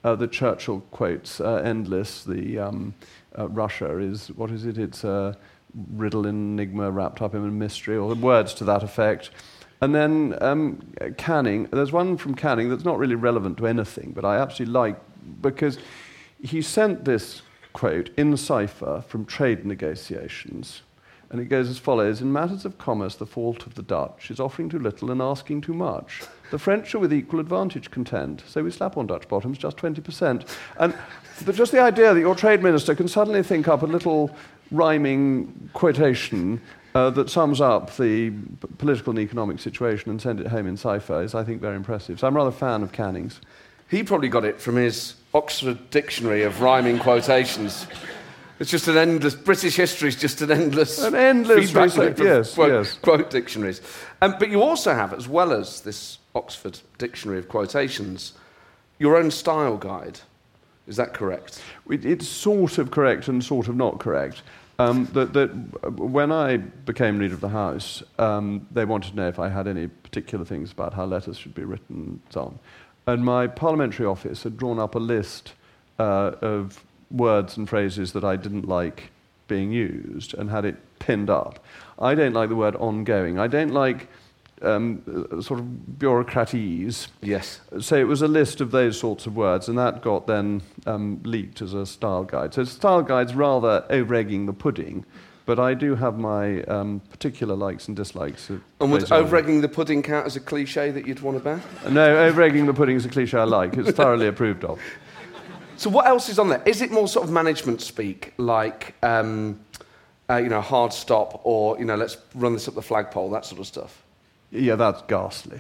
uh, that Churchill quotes uh, endless. The um, uh, Russia is, what is it? It's a riddle, enigma wrapped up in a mystery, or words to that effect. And then um, Canning, there's one from Canning that's not really relevant to anything, but I absolutely like, because he sent this quote in cipher from trade negotiations. And it goes as follows: in matters of commerce, the fault of the Dutch is offering too little and asking too much. The French are with equal advantage content, so we slap on Dutch bottoms just twenty percent. And but just the idea that your trade minister can suddenly think up a little rhyming quotation uh, that sums up the p- political and economic situation and send it home in cipher is, I think, very impressive. So I'm rather a fan of Canning's. He probably got it from his Oxford Dictionary of rhyming quotations. It's just an endless, British history is just an endless... An endless feedback research, loop of yes, quote, yes. quote dictionaries. Um, but you also have, as well as this Oxford Dictionary of quotations, your own style guide. Is that correct? It, it's sort of correct and sort of not correct. Um, that, that when I became Leader of the House, um, they wanted to know if I had any particular things about how letters should be written and so on. And my parliamentary office had drawn up a list uh, of words and phrases that I didn't like being used and had it pinned up. I don't like the word ongoing. I don't like um, sort of bureaucratese. Yes. So it was a list of those sorts of words, and that got then um, leaked as a style guide. So style guide's rather over-egging the pudding, but I do have my um, particular likes and dislikes. And would over-egging the pudding count as a cliché that you'd want to bear? No, over-egging the pudding is a cliché I like. It's thoroughly approved of. So what else is on there? Is it more sort of management speak, like, um, uh, you know, hard stop, or, you know, let's run this up the flagpole, that sort of stuff? Yeah, that's ghastly.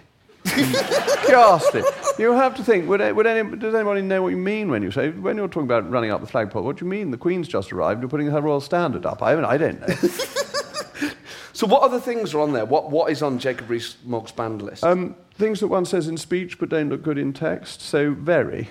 Ghastly. You have to think, would, would any, does anybody know what you mean when you say, when you're talking about running up the flagpole, what do you mean? The Queen's just arrived, you're putting her royal standard up. I mean, I don't know. So what other things are on there? What What is on Jacob Rees-Mogg's banned list? Um, things that one says in speech but don't look good in text, so very.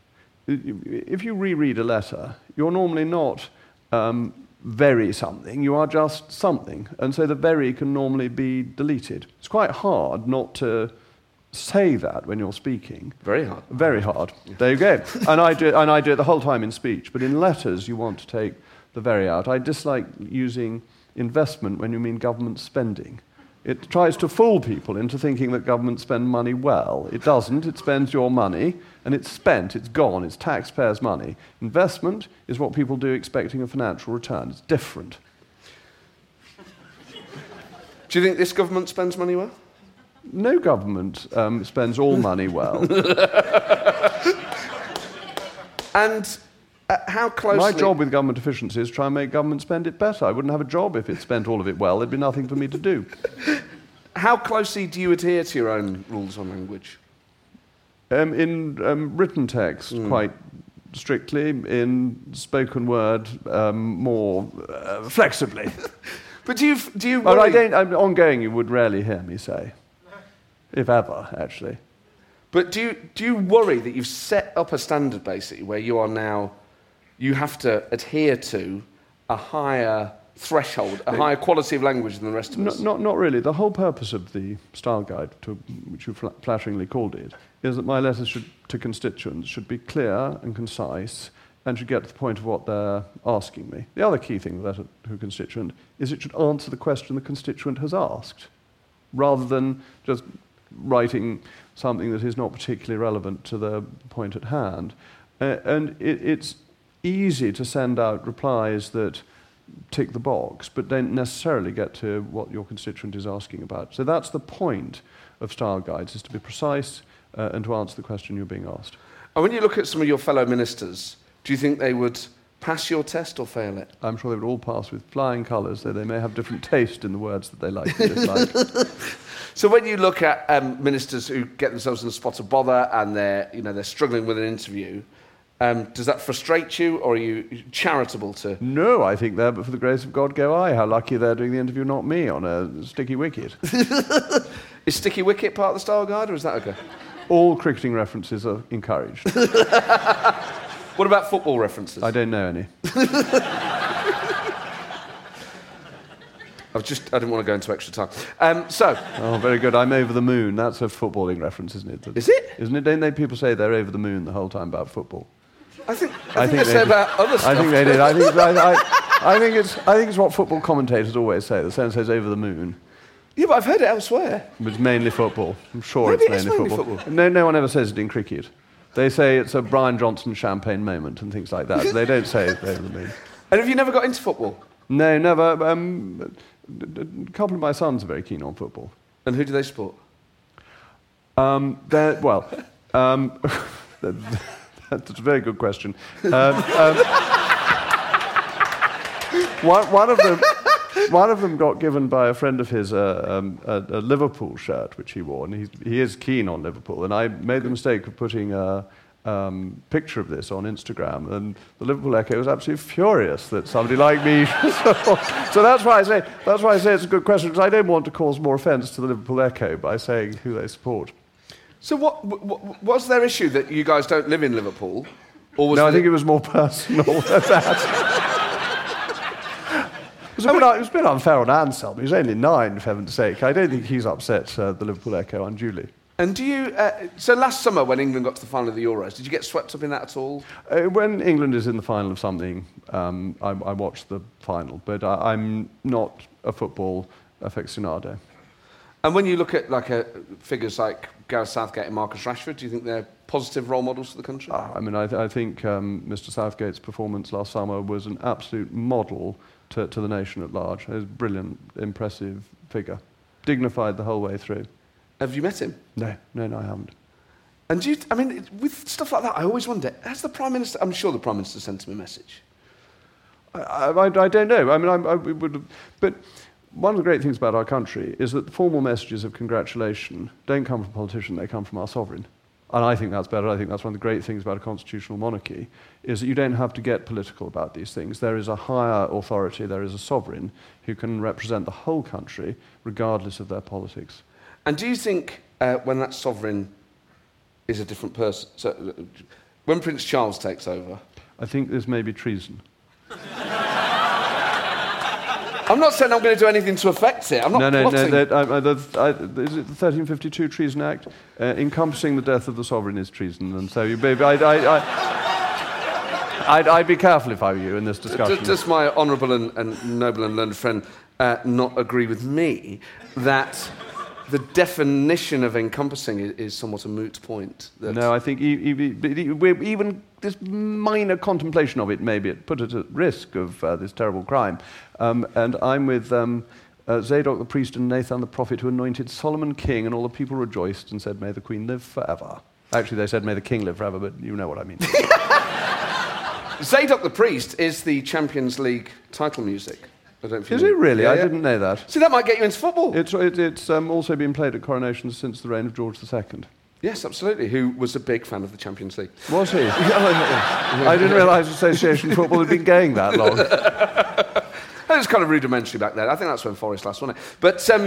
If you reread a letter, you're normally not um, very something, you are just something. And so the very can normally be deleted. It's quite hard not to say that when you're speaking. Very hard. Very hard. There you go. and, I do, and I do it the whole time in speech. But in letters, you want to take the very out. I dislike using investment when you mean government spending. It tries to fool people into thinking that government spend money well. It doesn't. It spends your money, and it's spent, it's gone, it's taxpayers' money. Investment is what people do expecting a financial return. It's different. Do you think this government spends money well? No government um, spends all money well. And uh, how closely... My job with government efficiency is to try and make government spend it better. I wouldn't have a job if it spent all of it well. There'd be nothing for me to do. How closely do you adhere to your own rules on language? Um, in um, written text, mm. quite strictly. In spoken word, um, more uh, flexibly. But do you... Do you worry... I don't, I'm ongoing, you would rarely hear me say. If ever, actually. But do you, do you worry that you've set up a standard, basically, where you are now... You have to adhere to a higher threshold, a higher quality of language than the rest of not, us? Not, not really. The whole purpose of the style guide, to, which you flatteringly called it, is that my letters should, to constituents should be clear and concise and should get to the point of what they're asking me. The other key thing with letter to a constituent is it should answer the question the constituent has asked, rather than just writing something that is not particularly relevant to the point at hand. Uh, and it, it's easy to send out replies that tick the box, but don't necessarily get to what your constituent is asking about. So that's the point of style guides, is to be precise uh, and to answer the question you're being asked. And when you look at some of your fellow ministers, do you think they would pass your test or fail it? I'm sure they would all pass with flying colours, though they may have different taste in the words that they like and dislike. So when you look at um, ministers who get themselves in a spot of bother and they're, you know, they're struggling with an interview, Um, does that frustrate you, or are you charitable to... No, I think they're, but for the grace of God go I. How lucky they're doing the interview, not me, on a sticky wicket. Is sticky wicket part of the style guide, or is that okay? All cricketing references are encouraged. What about football references? I don't know any. I've just, I didn't want to go into extra time. Um, so. Oh, very good. I'm over the moon. That's a footballing reference, isn't it? Is it? Isn't it? Don't they people say they're over the moon the whole time about football? I think, I, I think, think they they say did. about other stuff. I think they did. I think, I, I, I think it's, I think it's what football commentators always say. The saying says over the moon. Yeah, but I've heard it elsewhere. It's mainly football. I'm sure Maybe it's it is mainly, mainly football. football. No, no one ever says it in cricket. They say it's a Brian Johnson champagne moment and things like that. They don't say it over the moon. And have you never got into football? No, never. Um, a couple of my sons are very keen on football. And who do they support? Um, they're, well, um, that's a very good question. Um, um, one, one of them, one of them got given by a friend of his uh, um, a, a Liverpool shirt which he wore, and he's, he is keen on Liverpool. And I made the mistake of putting a um, picture of this on Instagram, and the Liverpool Echo was absolutely furious that somebody like me. so, so that's why I say that's why I say it's a good question, because I don't want to cause more offence to the Liverpool Echo by saying who they support. So what, what was their issue that you guys don't live in Liverpool? Or was no, I it think it was more personal than that. It was, a bit, it was a bit unfair on Anselm. He's only nine, for heaven's sake. I don't think he's upset uh, the Liverpool Echo unduly. And do you... Uh, so last summer, when England got to the final of the Euros, did you get swept up in that at all? Uh, when England is in the final of something, um, I, I watch the final, but I, I'm not a football aficionado. And when you look at like uh, figures like Gareth Southgate and Marcus Rashford, do you think they're positive role models for the country? Uh, I mean, I, th- I think um, Mister Southgate's performance last summer was an absolute model to, to the nation at large. He was a brilliant, impressive figure. Dignified the whole way through. Have you met him? No, no, no, I haven't. And do you, I mean, with stuff like that, I always wonder, has the Prime Minister, I'm sure the Prime Minister sent him a message. I, I, I don't know. I mean, I, I would, but one of the great things about our country is that the formal messages of congratulation don't come from politicians, they come from our sovereign. And I think that's better. I think that's one of the great things about a constitutional monarchy, is that you don't have to get political about these things. There is a higher authority, there is a sovereign who can represent the whole country, regardless of their politics. And do you think uh, when that sovereign is a different person, so uh, when Prince Charles takes over... I think this may be treason. I'm not saying I'm going to do anything to affect it. I'm not no, no, plotting. no. no I, I, the, I, is it the thirteen fifty-two Treason Act? Uh, encompassing the death of the sovereign is treason, and so you, baby, I, I, I, I'd, I'd be careful if I were you in this discussion. Does, does my honourable and, and noble and learned friend uh, not agree with me that the definition of encompassing is, is somewhat a moot point? That No, I think e- e- even this minor contemplation of it maybe it put it at risk of uh, this terrible crime. Um, and I'm with um, uh, Zadok the priest and Nathan the prophet, who anointed Solomon king, and all the people rejoiced and said, "May the Queen live forever." Actually, they said, "May the King live forever," but you know what I mean. Zadok the priest is the Champions League title music. I don't know if you Is know. it really? Yeah, I yeah. didn't know that. See, that might get you into football. It's, it, it's um, also been played at coronations since the reign of George the Second. Yes, absolutely. Who was a big fan of the Champions League. Was he? I didn't realise Association football had been going that long. It was kind of rudimentary back then. I think that's when Forest last won it. But, um,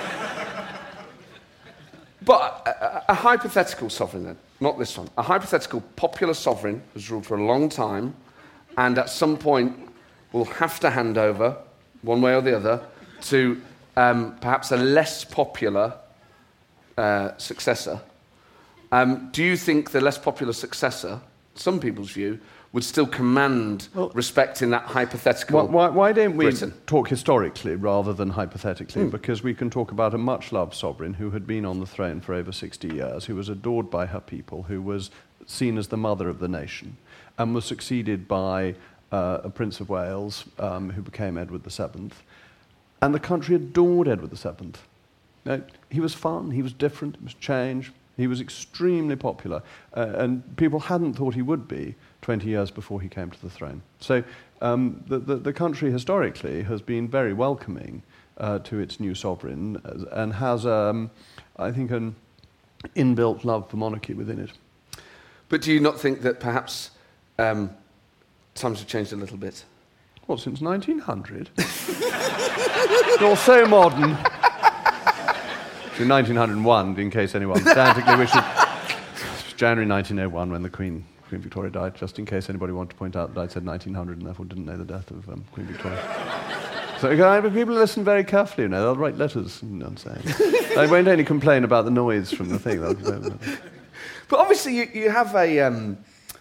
but a, a hypothetical sovereign then, not this one, a hypothetical popular sovereign who's ruled for a long time and at some point will have to hand over, one way or the other, to um, perhaps a less popular uh, successor. Um, do you think the less popular successor, some people's view, would still command well, respect in that hypothetical why, why don't we Britain? talk historically rather than hypothetically? Mm. Because we can talk about a much-loved sovereign who had been on the throne for over sixty years, who was adored by her people, who was seen as the mother of the nation, and was succeeded by uh, a Prince of Wales, um, who became Edward the Seventh. And the country adored Edward the Seventh. Now, he was fun, he was different, it was change. He was extremely popular, uh, and people hadn't thought he would be twenty years before he came to the throne. So um, the, the, the country historically has been very welcoming uh, to its new sovereign and has, um, I think, an inbuilt love for monarchy within it. But do you not think that perhaps um, times have changed a little bit? What, since nineteen hundred? You're so modern. In nineteen oh one, in case anyone pedantically wishes. It was January nineteen oh one when the Queen, Queen Victoria died, just in case anybody wanted to point out that I'd said nineteen hundred and therefore didn't know the death of um, Queen Victoria. So uh, people listen very carefully, you know. They'll write letters. You know what I'm saying? They won't only complain about the noise from the thing. But obviously you, you have a, um,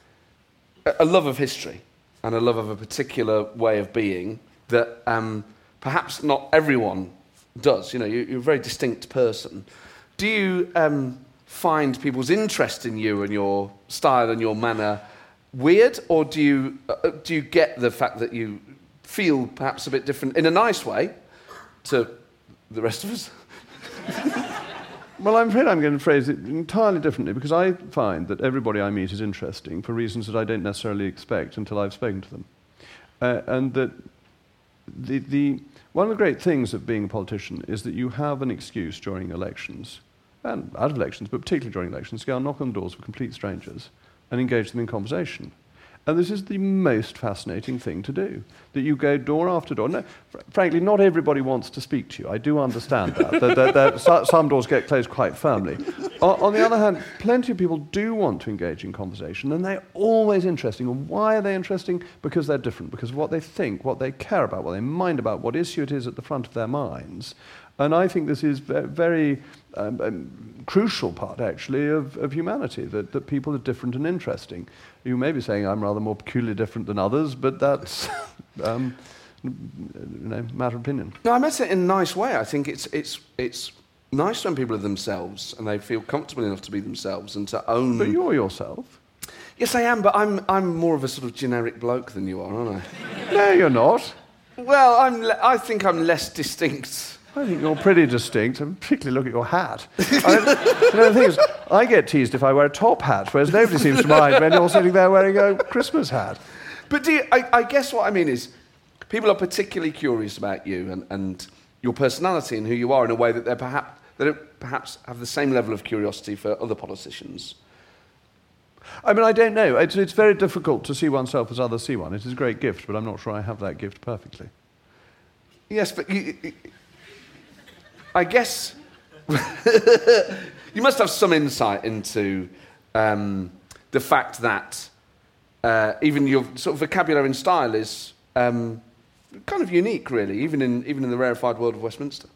a love of history and a love of a particular way of being that um, perhaps not everyone does. You know, you, you're a very distinct person. Do you um, find people's interest in you and your style and your manner weird, or do you uh, do you get the fact that you feel perhaps a bit different in a nice way to the rest of us? Well, I'm afraid I'm going to phrase it entirely differently, because I find that everybody I meet is interesting for reasons that I don't necessarily expect until I've spoken to them. Uh, and that the, the, one of the great things of being a politician is that you have an excuse during elections, and out of elections, but particularly during elections, to go and knock on the doors of complete strangers and engage them in conversation. And this is the most fascinating thing to do, that you go door after door. No, fr- frankly, not everybody wants to speak to you. I do understand that. that, that, that so, some doors get closed quite firmly. On, on the other hand, plenty of people do want to engage in conversation, and they're always interesting. And why are they interesting? Because they're different, because of what they think, what they care about, what they mind about, what issue it is at the front of their minds. And I think this is a very um, um, crucial part, actually, of, of humanity, that, that people are different and interesting. You may be saying I'm rather more peculiarly different than others, but that's um, you know, matter of opinion. No, I meant it in a nice way. I think it's it's it's nice when people are themselves and they feel comfortable enough to be themselves and to own... But you're yourself. Yes, I am, but I'm I'm more of a sort of generic bloke than you are, aren't I? No, you're not. Well, I'm. Le- I think I'm less distinct. I think you're pretty distinct, and particularly look at your hat. I, you know, the thing is, I get teased if I wear a top hat, whereas nobody seems to mind when you're sitting there wearing a Christmas hat. But do you, I, I guess what I mean is, people are particularly curious about you and, and your personality and who you are in a way that they perhaps they don't perhaps have the same level of curiosity for other politicians. I mean, I don't know. It's, it's very difficult to see oneself as others see one. It is a great gift, but I'm not sure I have that gift perfectly. Yes, but you... you I guess you must have some insight into um, the fact that uh, even your sort of vocabulary and style is um, kind of unique, really, even in even in the rarefied world of Westminster.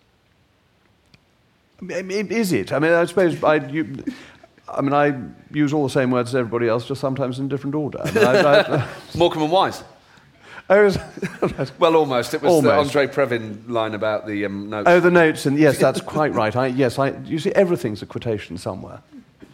Is it? I mean, I suppose I. You, I mean, I use all the same words as everybody else, just sometimes in different order. I mean, I, I, Morecambe and Wise. Was, well, almost. It was almost. the Andre Previn line about the um, notes. Oh, the notes, and yes, that's quite right. I, yes, I, you see, everything's a quotation somewhere.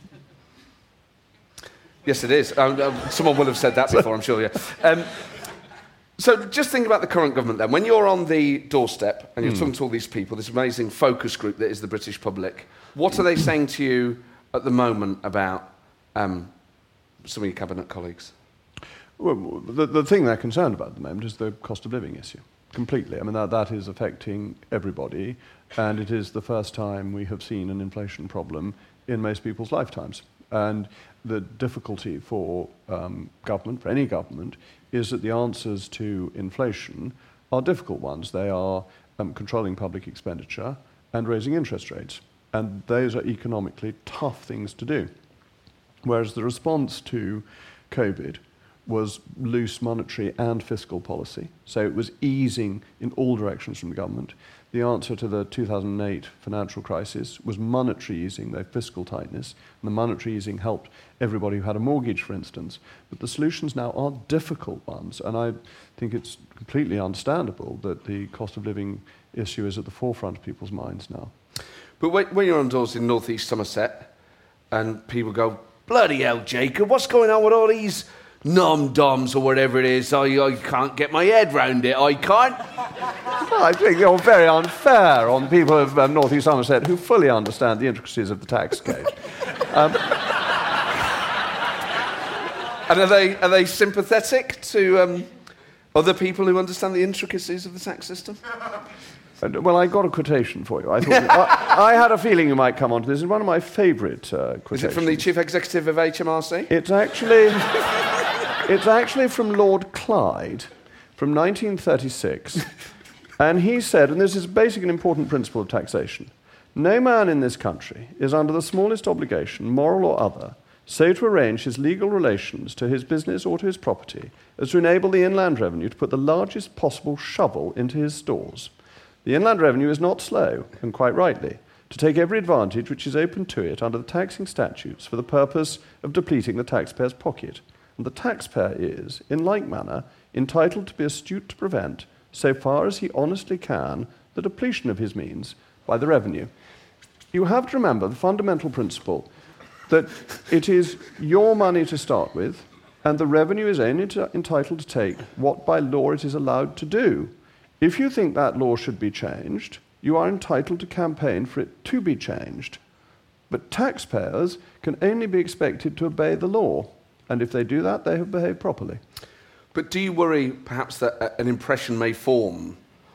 Yes, it is. Um, um, someone will have said that before, I'm sure, yeah. Um, so just think about the current government then. When you're on the doorstep and you're mm. talking to all these people, this amazing focus group that is the British public, what are they saying to you at the moment about um, some of your cabinet colleagues? Well, the, the thing they're concerned about at the moment is the cost of living issue, completely. I mean, that, that is affecting everybody, and it is the first time we have seen an inflation problem in most people's lifetimes. And the difficulty for um, government, for any government, is that the answers to inflation are difficult ones. They are um, controlling public expenditure and raising interest rates. And those are economically tough things to do. Whereas the response to COVID was loose monetary and fiscal policy. So it was easing in all directions from the government. The answer to the two thousand eight financial crisis was monetary easing, though fiscal tightness. And the monetary easing helped everybody who had a mortgage, for instance. But the solutions now are difficult ones. And I think it's completely understandable that the cost of living issue is at the forefront of people's minds now. But when, when you're on doors in North East Somerset and people go, bloody hell, Jacob, what's going on with all these nom-doms or whatever it is? I, I can't get my head round it, I can't. Well, I think you're very unfair on people of um, North East Somerset who fully understand the intricacies of the tax code. Um, and are they, are they sympathetic to um, other people who understand the intricacies of the tax system? Well, I got a quotation for you. I thought you, I, I had a feeling you might come onto this. It's one of my favourite uh, quotations. Is it from the Chief Executive of H M R C? It's actually, it's actually from Lord Clyde, from nineteen thirty-six. And he said, and this is a basic and important principle of taxation, no man in this country is under the smallest obligation, moral or other, so to arrange his legal relations to his business or to his property as to enable the Inland Revenue to put the largest possible shovel into his stores. The Inland Revenue is not slow, and quite rightly, to take every advantage which is open to it under the taxing statutes for the purpose of depleting the taxpayer's pocket. And the taxpayer is, in like manner, entitled to be astute to prevent, so far as he honestly can, the depletion of his means by the revenue. You have to remember the fundamental principle that it is your money to start with, and the revenue is only to, entitled to take what by law it is allowed to do. If you think that law should be changed, you are entitled to campaign for it to be changed. But taxpayers can only be expected to obey the law, and if they do that, they have behaved properly. But do you worry perhaps that an impression may form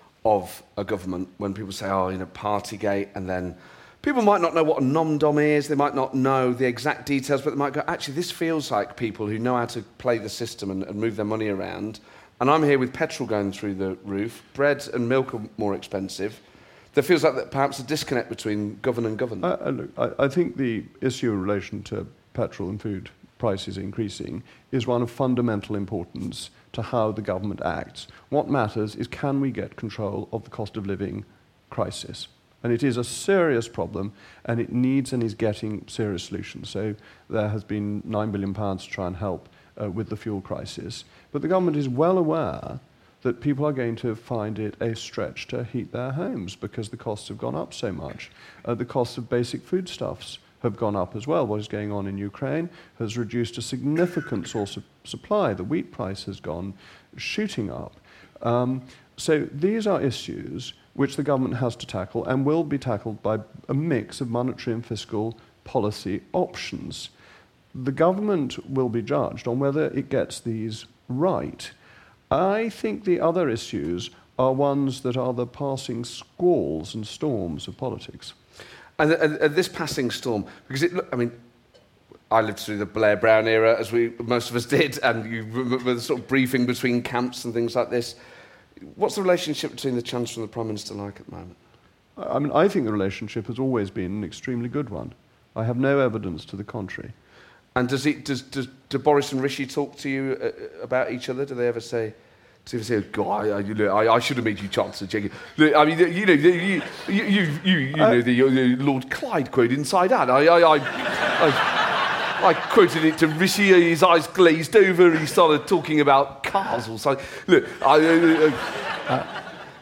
of a government when people say, oh, you know, Partygate, and then people might not know what a nom-dom is, they might not know the exact details, but they might go, actually, this feels like people who know how to play the system and, and move their money around, and I'm here with petrol going through the roof, bread and milk are more expensive. There feels like that perhaps a disconnect between govern and govern. Uh, look, I, I think the issue in relation to petrol and food prices increasing is one of fundamental importance to how the government acts. What matters is, can we get control of the cost of living crisis? And it is a serious problem, and it needs and is getting serious solutions. So there has been nine billion pounds to try and help uh, with the fuel crisis. But the government is well aware that people are going to find it a stretch to heat their homes because the costs have gone up so much. Uh, the costs of basic foodstuffs have gone up as well. What is going on in Ukraine has reduced a significant source of supply. The wheat price has gone shooting up. Um, so these are issues which the government has to tackle and will be tackled by a mix of monetary and fiscal policy options. The government will be judged on whether it gets these right. I think the other issues are ones that are the passing squalls and storms of politics. And, and, and this passing storm, because it, I mean, I lived through the Blair Brown era, as we most of us did, and you remember the sort of briefing between camps and things like this. What's the relationship between the Chancellor and the Prime Minister like at the moment? I mean, I think the relationship has always been an extremely good one. I have no evidence to the contrary. And does it, does, does, do Boris and Rishi talk to you uh, about each other? Do they ever say, do they say, God, I, you know, I, I should have made you Chancellor, Jacob? I mean, you know, you, you, you, you, you know, the, the Lord Clyde quote Inside Out. I, I, I, I, I quoted it to Rishi, his eyes glazed over, he started talking about cars or something. Look, I... Uh, uh,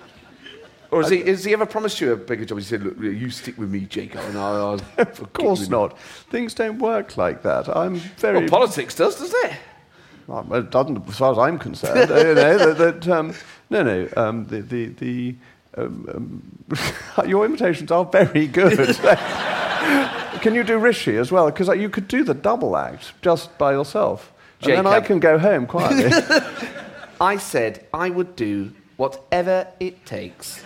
Or has he, has he ever promised you a bigger job? He said, look, you stick with me, Jacob, and I'll... Of course not. Things don't work like that. I'm very... Well, politics does, does it? Well, it doesn't, as far as I'm concerned. you know, that, that, um, no, no, um, the... the, the um, um, your imitations are very good. Can you do Rishi as well? Because you could do the double act just by yourself. And Jacob. then I can go home quietly. I said I would do whatever it takes.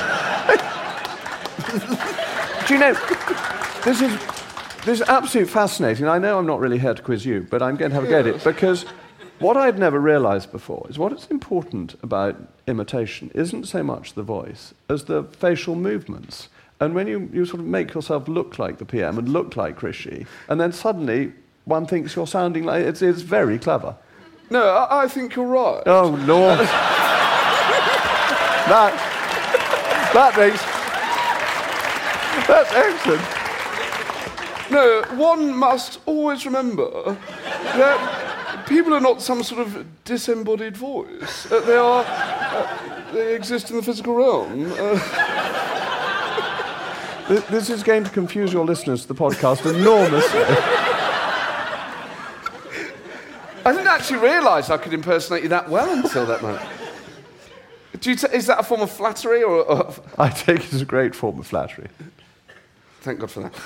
Do you know, this is this is absolutely fascinating. I know I'm not really here to quiz you, but I'm going to have a go at it, because what I'd never realised before is what is important about imitation isn't so much the voice as the facial movements. And when you, you sort of make yourself look like the P M and look like Rishi, and then suddenly one thinks you're sounding like... It's, it's very clever. No, I, I think you're right. Oh, Lord. that, that makes... That's excellent. No, one must always remember that people are not some sort of disembodied voice. Uh, they are... Uh, they exist in the physical realm. Uh, This is going to confuse your listeners to the podcast enormously. I didn't actually realise I could impersonate you that well until that moment. Do you t- is that a form of flattery or, or... I take it as a great form of flattery. Thank God for that.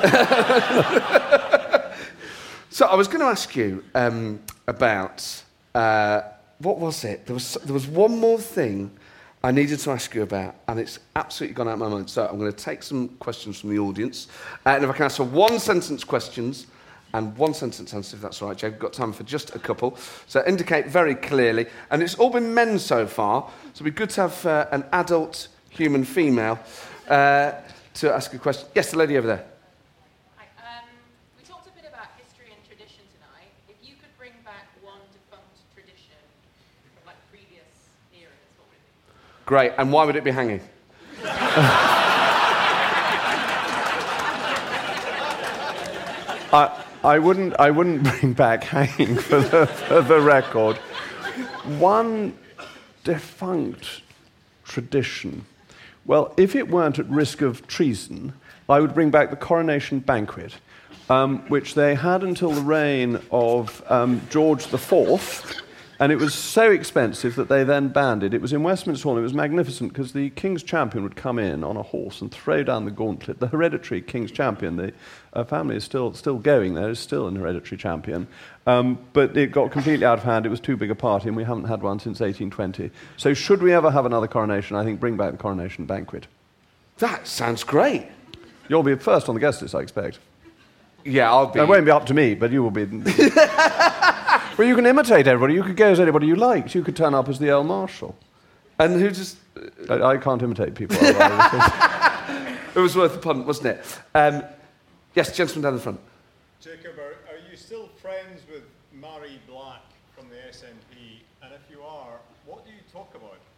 So I was going to ask you um, about... Uh, what was it? There was, there was one more thing I needed to ask you about, and it's absolutely gone out of my mind. So I'm going to take some questions from the audience. Uh, and if I can ask for one-sentence questions and one-sentence answers, if that's all right, Jake. We've got time for just a couple. So indicate very clearly. And it's all been men so far, so it'd be good to have uh, an adult human female uh, to ask a question. Yes, the lady over there. Hi. Um, we talked a bit about history and Great. And why would it be hanging? I, I wouldn't. I wouldn't bring back hanging for the, for the record. One defunct tradition. Well, if it weren't at risk of treason, I would bring back the coronation banquet, um, which they had until the reign of um, George the Fourth, and it was so expensive that they then banned it. It was in Westminster Hall, and it was magnificent because the King's Champion would come in on a horse and throw down the gauntlet. The hereditary King's Champion, the uh, family is still still going there, is still an hereditary champion, um, but it got completely out of hand. It was too big a party, and we haven't had one since eighteen twenty. So should we ever have another coronation, I think bring back the coronation banquet. That sounds great. You'll be first on the guest list, I expect. Yeah, I'll be... It won't be up to me, but you will be... Well, you can imitate everybody. You could go as anybody you liked. You could turn up as the Earl Marshal. And who just... I, I can't imitate people. It was worth a punt, wasn't it? Um, yes, gentleman down the front. Jacob, are, are you still friends with Mhairi Black from the S N P? And if you are, what do you talk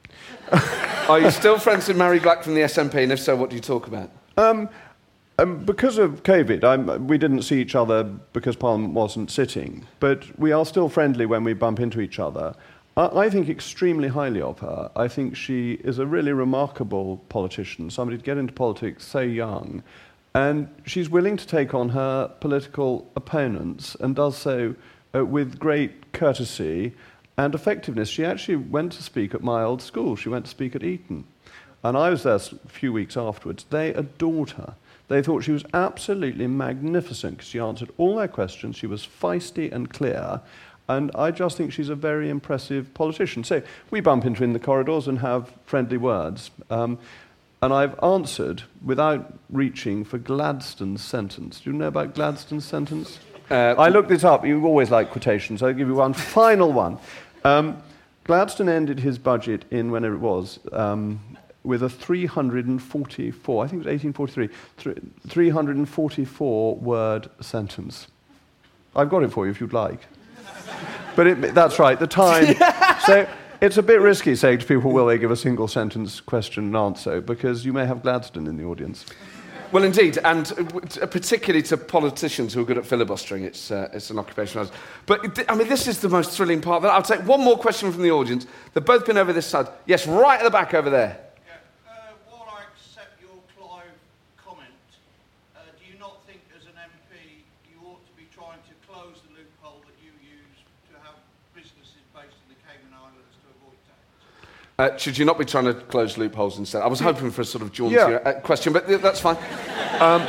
about? Are you still friends with Mhairi Black from the S N P? And if so, what do you talk about? Um, um, because of COVID, I'm, we didn't see each other because Parliament wasn't sitting. But we are still friendly when we bump into each other. I, I think extremely highly of her. I think she is a really remarkable politician, somebody to get into politics so young. And she's willing to take on her political opponents and does so uh, with great courtesy and effectiveness. She actually went to speak at my old school. She went to speak at Eton. And I was there a few weeks afterwards. They adored her. They thought she was absolutely magnificent because she answered all their questions. She was feisty and clear. And I just think she's a very impressive politician. So we bump into her in the corridors and have friendly words. Um, and I've answered without reaching for Gladstone's sentence. Do you know about Gladstone's sentence? Uh, I looked this up. You always like quotations. I'll give you one final one. Um, Gladstone ended his budget in, whenever it was, um, with a three hundred forty-four, I think it was eighteen forty-three, three hundred forty-four word sentence. I've got it for you if you'd like. But it, that's right, the time. So it's a bit risky saying to people, will they give a single sentence question and answer, because you may have Gladstone in the audience. Well, indeed, and particularly to politicians who are good at filibustering, it's, uh, it's an occupation. But, I mean, this is the most thrilling part. I'll take one more question from the audience. They've both been over this side. Yes, right at the back over there. Yeah, uh, while I accept your Clive comment, uh, do you not think as an M P you ought to be trying to close the loophole that you use to have businesses based in the Cayman Islands to avoid tax? Uh, should you not be trying to close loopholes instead? I was hoping for a sort of jauntier yeah. question, but that's fine. Um,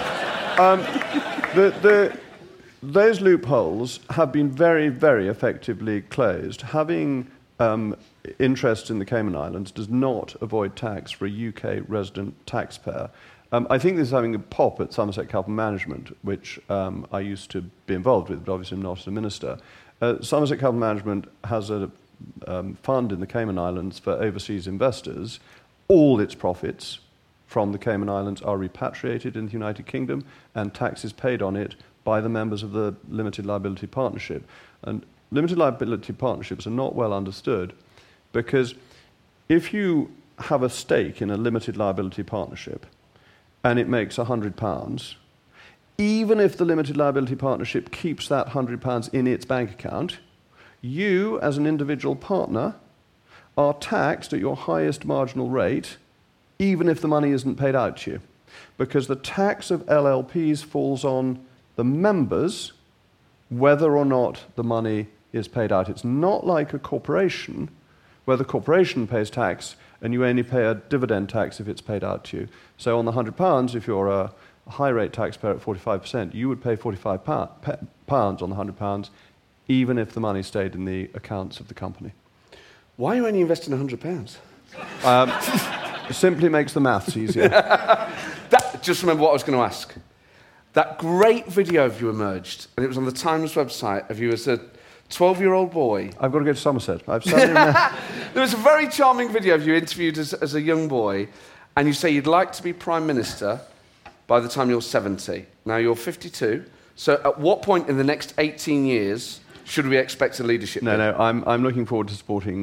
um, the, the, those loopholes have been very, very effectively closed. Having um, interest in the Cayman Islands does not avoid tax for a U K resident taxpayer. Um, I think this is having a pop at Somerset Capital Management, which um, I used to be involved with, but obviously I'm not a minister. Uh, Somerset Capital Management has a Um, fund in the Cayman Islands for overseas investors. All its profits from the Cayman Islands are repatriated in the United Kingdom and tax is paid on it by the members of the limited liability partnership. And limited liability partnerships are not well understood because if you have a stake in a limited liability partnership and it makes one hundred pounds, even if the limited liability partnership keeps that one hundred pounds in its bank account, you, as an individual partner, are taxed at your highest marginal rate, even if the money isn't paid out to you. Because the tax of L L Ps falls on the members, whether or not the money is paid out. It's not like a corporation, where the corporation pays tax and you only pay a dividend tax if it's paid out to you. So on the one hundred pounds, if you're a high-rate taxpayer at forty-five percent, you would pay forty-five pounds on the one hundred pounds, even if the money stayed in the accounts of the company. Why are you only investing one hundred pounds? Um, simply makes the maths easier. that, just remember what I was going to ask. That great video of you emerged, and it was on the Times website, of you as a twelve-year-old boy. I've got to go to Somerset. I've There was a very charming video of you interviewed as, as a young boy, and you say you'd like to be Prime Minister by the time you're seventy. Now you're fifty-two, so at what point in the next eighteen years should we expect a leadership? No, no, I'm, I'm looking forward to supporting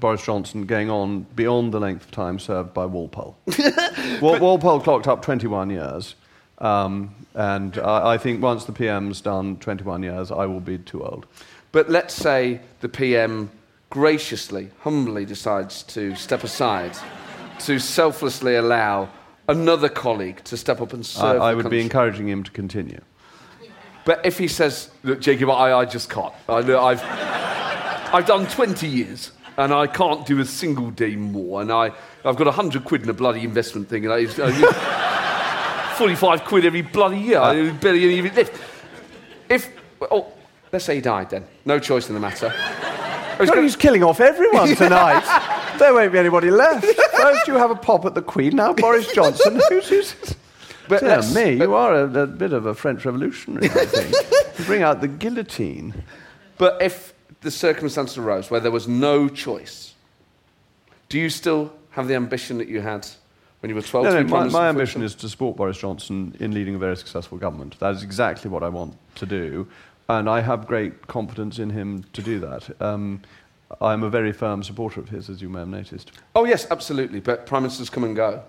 Boris Johnson going on beyond the length of time served by Walpole. Wal- Walpole clocked up twenty-one years, um, and I, I think once the P M's done twenty-one years, I will be too old. But let's say the P M graciously, humbly decides to step aside to selflessly allow another colleague to step up and serve I, I the would country. be encouraging him to continue. But if he says, look, Jacob, I, I just can't. I, I've, I've done twenty years, and I can't do a single day more, and I, I've got one hundred quid in a bloody investment thing, and I, I forty-five quid every bloody year. I barely any of it left. If, oh, let's say he died then. No choice in the matter. God, he's killing off everyone tonight. There won't be anybody left. First you have a pop at the Queen, now Boris Johnson. Who's, who's... But Dear me, but, you are a, a bit of a French revolutionary, I think. You bring out the guillotine. But if the circumstance arose where there was no choice, do you still have the ambition that you had when you were twelve? No, no, my, my ambition is to support Boris Johnson in leading a very successful government. That is exactly what I want to do, and I have great confidence in him to do that. Um, I'm a very firm supporter of his, as you may have noticed. Oh, yes, absolutely, but prime ministers come and go.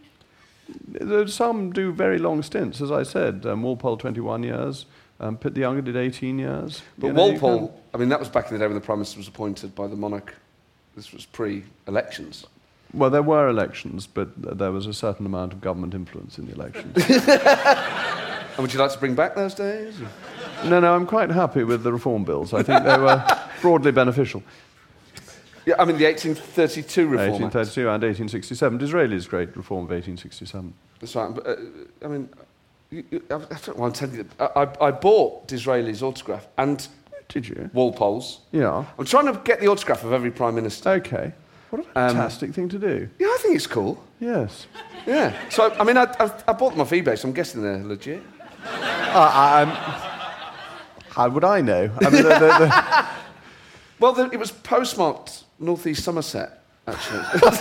Some do very long stints, as I said. Um, Walpole, twenty-one years. Um, Pitt the Younger did eighteen years. But you know, Walpole, can... I mean, that was back in the day when the Prime Minister was appointed by the monarch. This was pre-elections. Well, there were elections, but there was a certain amount of government influence in the elections. And would you like to bring back those days? No, no, I'm quite happy with the reform bills. I think they were broadly beneficial. Yeah, I mean, the eighteen thirty-two reform eighteen thirty-two Act. And eighteen sixty-seven. Disraeli's great reform of eighteen sixty-seven. That's right. But, uh, I mean, you, you, I, I don't want to tell you that. I, I, I bought Disraeli's autograph and... Did you? Walpole's. Yeah. I'm trying to get the autograph of every Prime Minister. OK. What a fantastic um, thing to do. Yeah, I think it's cool. Yes. Yeah. So, I mean, I, I, I bought them off eBay, so I'm guessing they're legit. Uh, um, how would I know? I mean, the, the, the... Well, the, it was postmarked North East Somerset, actually.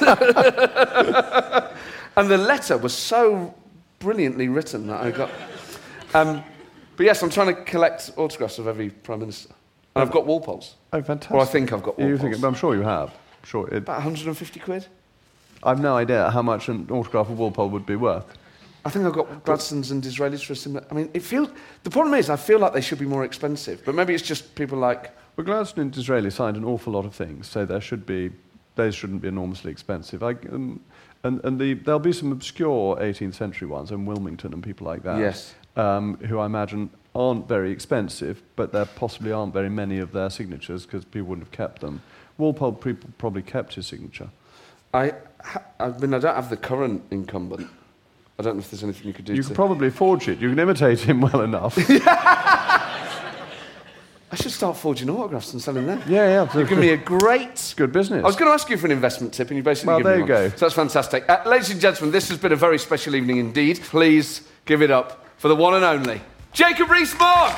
And the letter was so brilliantly written that I got... Um, but yes, I'm trying to collect autographs of every Prime Minister. And I've got Walpole's. Oh, fantastic. Or I think I've got Walpole's. You think, I'm sure you have. Sure. It, About one hundred fifty quid? I've no idea how much an autograph of Walpole would be worth. I think I've got Gladstone's and Disraeli's for a similar... I mean, it feels... The problem is, I feel like they should be more expensive. But maybe it's just people like... Well, Gladstone and Disraeli signed an awful lot of things, so there should be... Those shouldn't be enormously expensive. I, um, and and the, there'll be some obscure eighteenth century ones, in Wilmington and people like that, yes. um, who I imagine aren't very expensive, but there possibly aren't very many of their signatures because people wouldn't have kept them. Walpole pre- probably kept his signature. I, ha- I mean, I don't have the current incumbent. I don't know if there's anything you could do You to... could probably forge it. You can imitate him well enough. I should start forging autographs and selling them. Yeah, yeah. You've given me a great... It's good business. I was going to ask you for an investment tip, and you basically well, given me me one. Well, there you go. So that's fantastic. Uh, ladies and gentlemen, this has been a very special evening indeed. Please give it up for the one and only Jacob Rees-Mogg!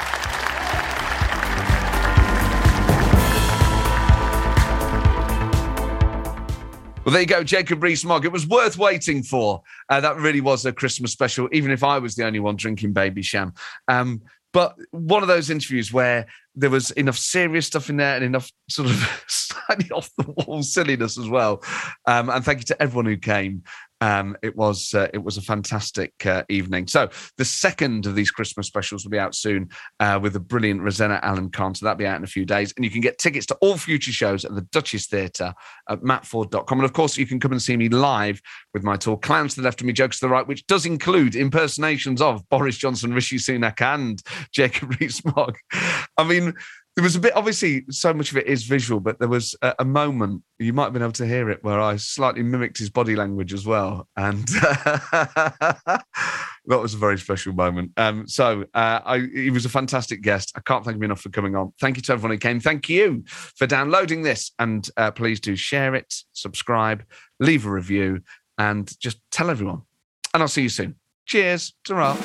Well, there you go, Jacob Rees-Mogg. It was worth waiting for. Uh, that really was a Christmas special, even if I was the only one drinking Baby Sham. Um, but one of those interviews where there was enough serious stuff in there and enough sort of slightly off-the-wall silliness as well. Um, and thank you to everyone who came. Um, it was uh, it was a fantastic uh, evening. So the second of these Christmas specials will be out soon uh, with the brilliant Rosanna Allen-Carn. So that'll be out in a few days. And you can get tickets to all future shows at the Duchess Theatre at matt ford dot com. And of course, you can come and see me live with my tour, Clowns to the Left of Me, Jokes to the Right, which does include impersonations of Boris Johnson, Rishi Sunak and Jacob Rees-Mogg. I mean, there was a bit, obviously, so much of it is visual, but there was a, a moment, you might have been able to hear it, where I slightly mimicked his body language as well. And uh, that was a very special moment. Um, so uh, I, he was a fantastic guest. I can't thank him enough for coming on. Thank you to everyone who came. Thank you for downloading this. And uh, please do share it, subscribe, leave a review, and just tell everyone. And I'll see you soon. Cheers. Ta-ra.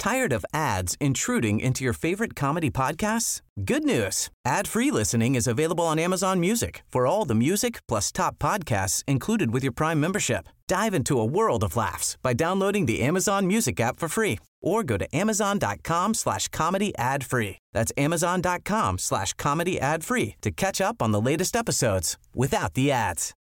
Tired of ads intruding into your favorite comedy podcasts? Good news. Ad-free listening is available on Amazon Music for all the music plus top podcasts included with your Prime membership. Dive into a world of laughs by downloading the Amazon Music app for free or go to amazon.com slash comedy ad free. That's amazon.com slash comedy ad free to catch up on the latest episodes without the ads.